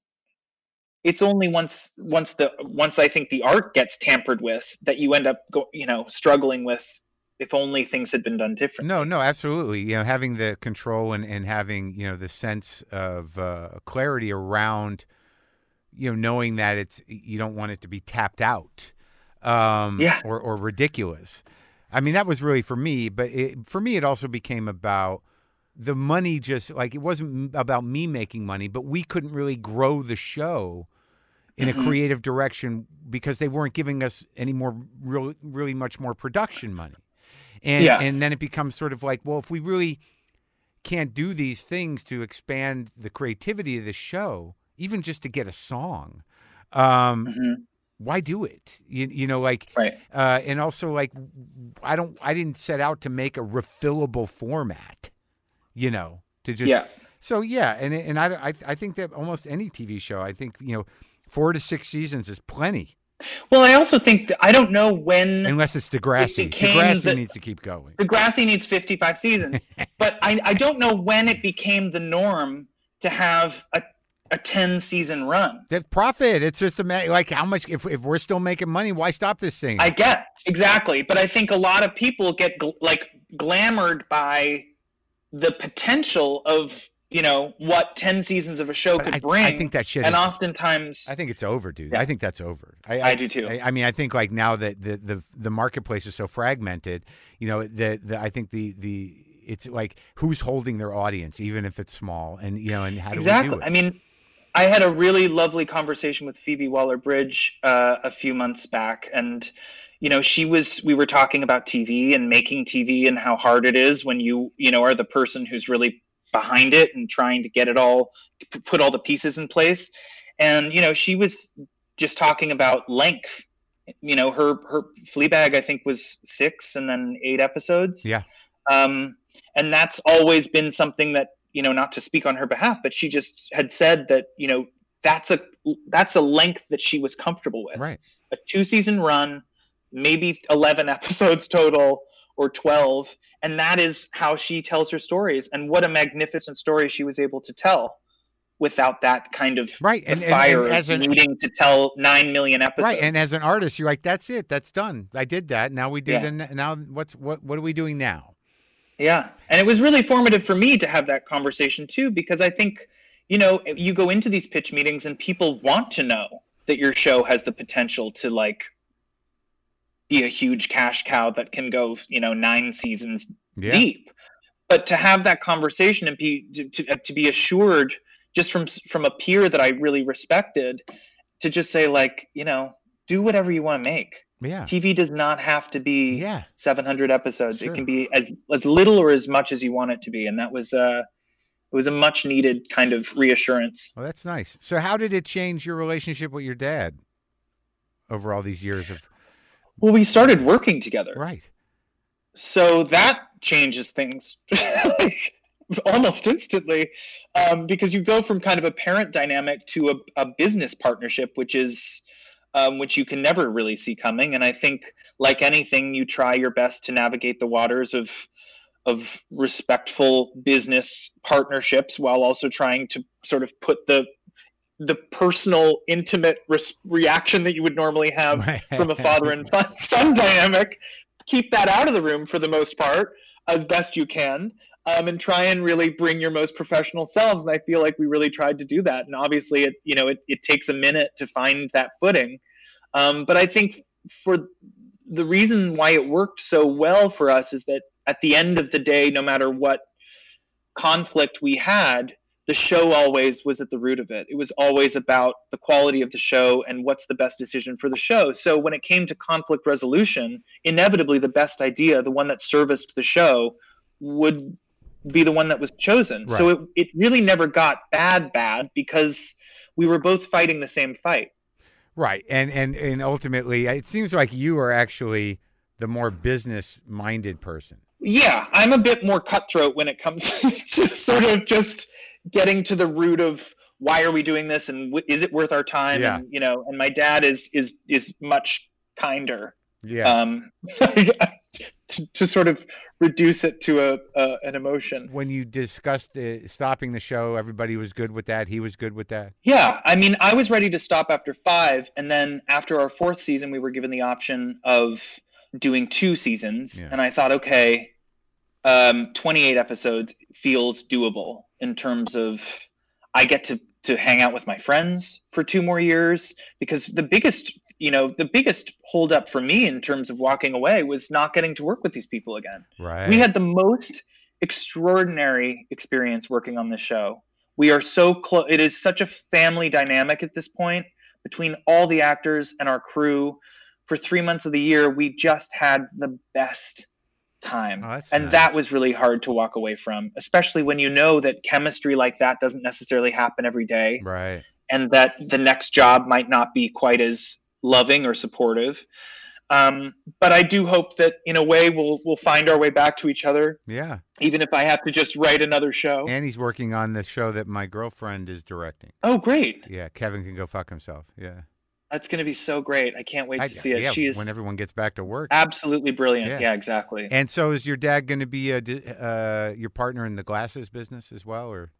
It's only once once the once I think the art gets tampered with that you end up go, you know struggling with, if only things had been done differently. No, no, absolutely. You know, having the control and, and having, you know, the sense of uh, clarity around, you know, knowing that it's, you don't want it to be tapped out um, yeah. or, or ridiculous. I mean, that was really for me, but it, for me, it also became about the money. Just like, it wasn't about me making money, but we couldn't really grow the show in mm-hmm. a creative direction because they weren't giving us any more, really, really much more production money. And yeah. and then it becomes sort of like, well, if we really can't do these things to expand the creativity of the show, even just to get a song, um, mm-hmm. why do it? You, you know, like, right. uh, and also like, I don't, I didn't set out to make a refillable format, you know, to just, yeah. So yeah. And, and I, I, I think that almost any T V show, I think, you know, four to six seasons is plenty. Well, I also think that I don't know when, unless it's Degrassi. It Degrassi the, needs to keep going. Degrassi needs fifty-five seasons, but I, I don't know when it became the norm to have a a ten season run. That's profit. It's just a matter, like, how much, if if we're still making money, why stop this thing? I get exactly, but I think a lot of people get gl- like glamored by the potential of, you know, what ten seasons of a show but could I, bring. I think that shit and is, oftentimes I think it's over, dude. Yeah. I think that's over. I, I, I do too. I, I mean, I think like now that the, the, the marketplace is so fragmented, you know, the, the I think the, the, it's like, who's holding their audience, even if it's small, and, you know, and how do exactly. we do it? I mean, I had a really lovely conversation with Phoebe Waller-Bridge uh, a few months back, and, you know, she was, we were talking about T V and making T V and how hard it is when you, you know, are the person who's really behind it and trying to get it all, put all the pieces in place. And, you know, she was just talking about length. You know, her, her Fleabag, I think, was six and then eight episodes. Yeah. Um, and that's always been something that, you know, not to speak on her behalf, but she just had said that, you know, that's a, that's a length that she was comfortable with. Right. A two season run, maybe eleven episodes total or twelve. And that is how she tells her stories. And what a magnificent story she was able to tell without that kind of right. and, fire and, and as of needing to tell nine million episodes. Right. And as an artist, you're like, that's it. That's done. I did that. Now we do yeah. the, now what's, what, what are we doing now? Yeah. And it was really formative for me to have that conversation too, because I think, you know, you go into these pitch meetings and people want to know that your show has the potential to like be a huge cash cow that can go, you know, nine seasons yeah. deep. But to have that conversation and be to, to to be assured just from from a peer that I really respected, to just say like, you know, do whatever you want to make. Yeah. T V does not have to be yeah. seven hundred episodes. Sure. It can be as as little or as much as you want it to be. And that was uh it was a much needed kind of reassurance. Well, that's nice. So how did it change your relationship with your dad over all these years of Well, we started working together. Right. So that changes things like, almost instantly, um, because you go from kind of a parent dynamic to a, a business partnership, which is um, which you can never really see coming. And I think, like anything, you try your best to navigate the waters of of respectful business partnerships while also trying to sort of put the the personal, intimate res- reaction that you would normally have from a father and son dynamic, keep that out of the room for the most part as best you can, um, and try and really bring your most professional selves. And I feel like we really tried to do that. And obviously, it you know it, it takes a minute to find that footing. Um, but I think for the reason why it worked so well for us is that at the end of the day, no matter what conflict we had, the show always was at the root of it. It was always about the quality of the show and what's the best decision for the show. So when it came to conflict resolution, inevitably the best idea, the one that serviced the show, would be the one that was chosen. Right. So it, it really never got bad, bad because we were both fighting the same fight. Right. And, and, and ultimately, it seems like you are actually the more business-minded person. Yeah, I'm a bit more cutthroat when it comes to sort of just getting to the root of why are we doing this and w- is it worth our time? Yeah. And, you know, and my dad is is is much kinder. Yeah. Um, to, to sort of reduce it to a, a an emotion. When you discussed uh, stopping the show, everybody was good with that. He was good with that. Yeah, I mean, I was ready to stop after five, and then after our fourth season, we were given the option of doing two seasons, Yeah. and I thought, okay, um, twenty-eight episodes feels doable in terms of I get to to hang out with my friends for two more years, because the biggest, you know, the biggest holdup for me in terms of walking away was not getting to work with these people again. Right. We had the most extraordinary experience working on this show. We are so close. It is such a family dynamic at this point between all the actors and our crew. For three months of the year, we just had the best time. Oh, that's and nice. that was really hard to walk away from, especially when you know that chemistry like that doesn't necessarily happen every day. Right. And that the next job might not be quite as loving or supportive. Um, but I do hope that in a way we'll we'll find our way back to each other, Yeah. even if I have to just write another show. And he's working on the show that my girlfriend is directing. Oh, great. Yeah. Kevin can go fuck himself. Yeah. That's going to be so great. I can't wait I- to see it. yeah, She is when everyone gets back to work. absolutely brilliant. Yeah. Yeah, exactly. And so is your dad going to be a, di- uh, your partner in the glasses business as well? Or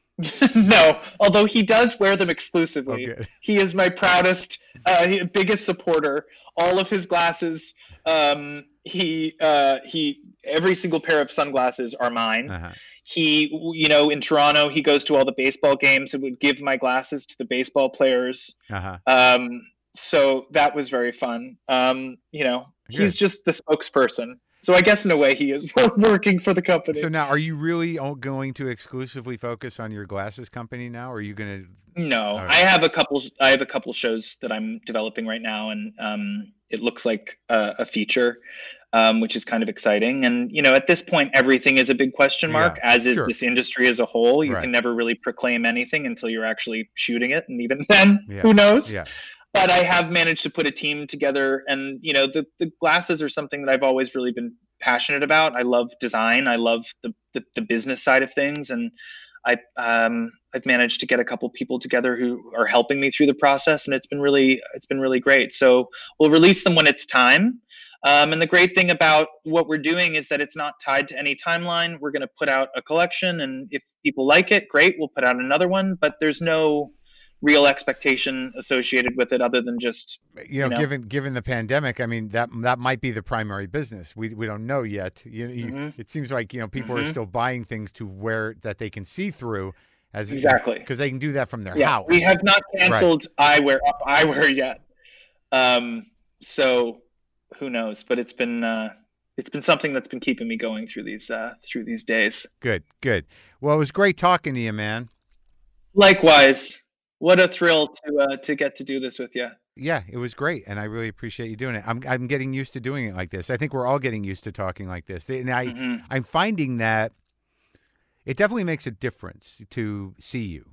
No, although he does wear them exclusively. Oh, good. He is my proudest, uh, he- biggest supporter. All of his glasses, um, he, uh, he, every single pair of sunglasses are mine. Uh-huh. He, you know, in Toronto, he goes to all the baseball games and would give my glasses to the baseball players. Uh-huh. Um, so that was very fun. Um, you know, he's Good. just the spokesperson. So I guess in a way he is working for the company. So now, are you really o- going to exclusively focus on your glasses company now? Or are you going to? No, right. I have a couple. I have a couple shows that I'm developing right now, and um, it looks like a, a feature, um, which is kind of exciting. And you know, at this point, everything is a big question mark, Yeah, as is sure. this industry as a whole. You Right. can never really proclaim anything until you're actually shooting it, and even then, Yeah. who knows? Yeah. But I have managed to put a team together, and you know, the the glasses are something that I've always really been passionate about. I love design. I love the the, the business side of things, and I um I've managed to get a couple people together who are helping me through the process, and it's been really it's been really great. So we'll release them when it's time. Um, and the great thing about what we're doing is that it's not tied to any timeline. We're going to put out a collection, and if people like it, great, we'll put out another one. But there's no real expectation associated with it other than just You know, You know? given given the pandemic, I mean that that might be the primary business. We we don't know yet. You, you, Mhm. It seems like you know people are Mhm. still buying things to where that they can see through, as Exactly. because they can do that from their yeah house. we have not canceled eyewear eyewear yet. Um, so who knows? But it's been uh, it's been something that's been keeping me going through these uh, through these days. Good, good. Well, it was great talking to you, man. Likewise, what a thrill to uh, to get to do this with you. Yeah, it was great, and I really appreciate you doing it. I'm I'm getting used to doing it like this. I think we're all getting used to talking like this, and I Mhm. I'm finding that it definitely makes a difference to see you.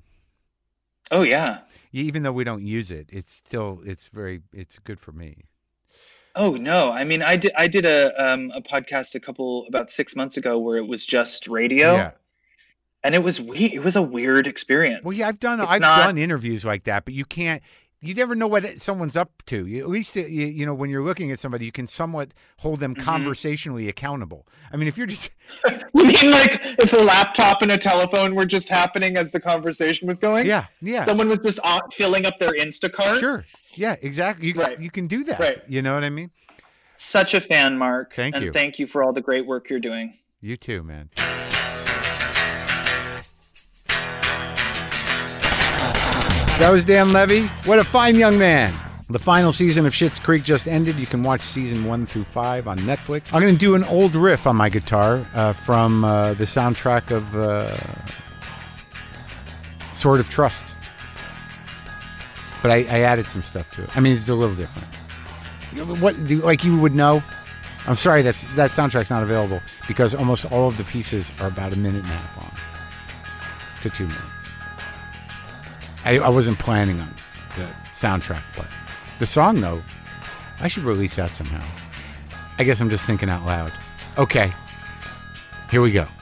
Oh yeah. Even though we don't use it, it's still it's very it's good for me. Oh no. I mean, I did I did a um, a podcast a couple about six months ago where it was just radio, Yeah. and it was we it was a weird experience. Well, yeah, I've done It's I've not- done interviews like that, but you can't. You never know what someone's up to. You, at least you, you know when you're looking at somebody, you can somewhat hold them Mhm. conversationally accountable. I mean, if you're just You mean like if a laptop and a telephone were just happening as the conversation was going? yeah, yeah, Someone was just on, filling up their Instacart. sure, yeah, exactly. You Right. you can do that. Right. You know what I mean? Such a fan, Mark. Thank and you. Thank you for all the great work you're doing. You too, man. That was Dan Levy. What a fine young man. The final season of Schitt's Creek just ended. You can watch season one through five on Netflix. I'm going to do an old riff on my guitar uh, from uh, the soundtrack of uh, Sword of Trust. But I, I added some stuff to it. I mean, it's a little different. What do like you would know? I'm sorry that that soundtrack's not available because almost all of the pieces are about a minute and a half long to two minutes. I, I wasn't planning on the soundtrack, but the song, though, I should release that somehow. I guess I'm just thinking out loud. Okay, here we go.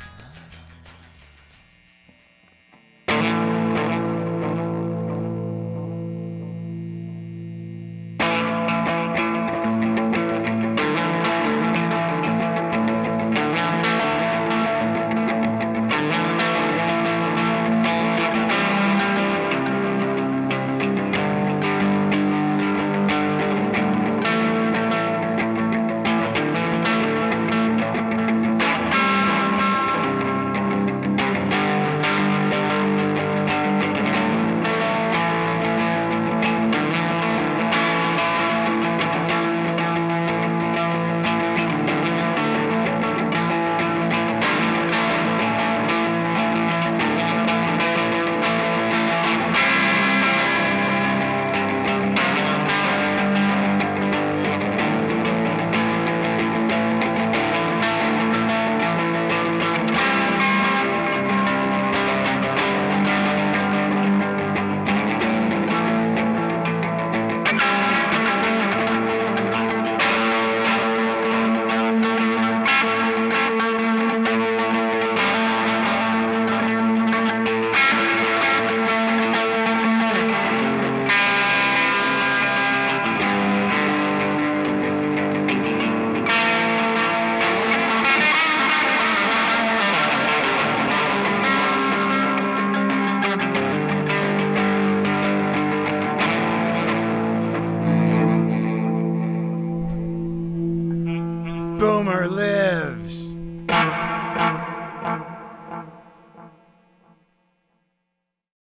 Boomer lives.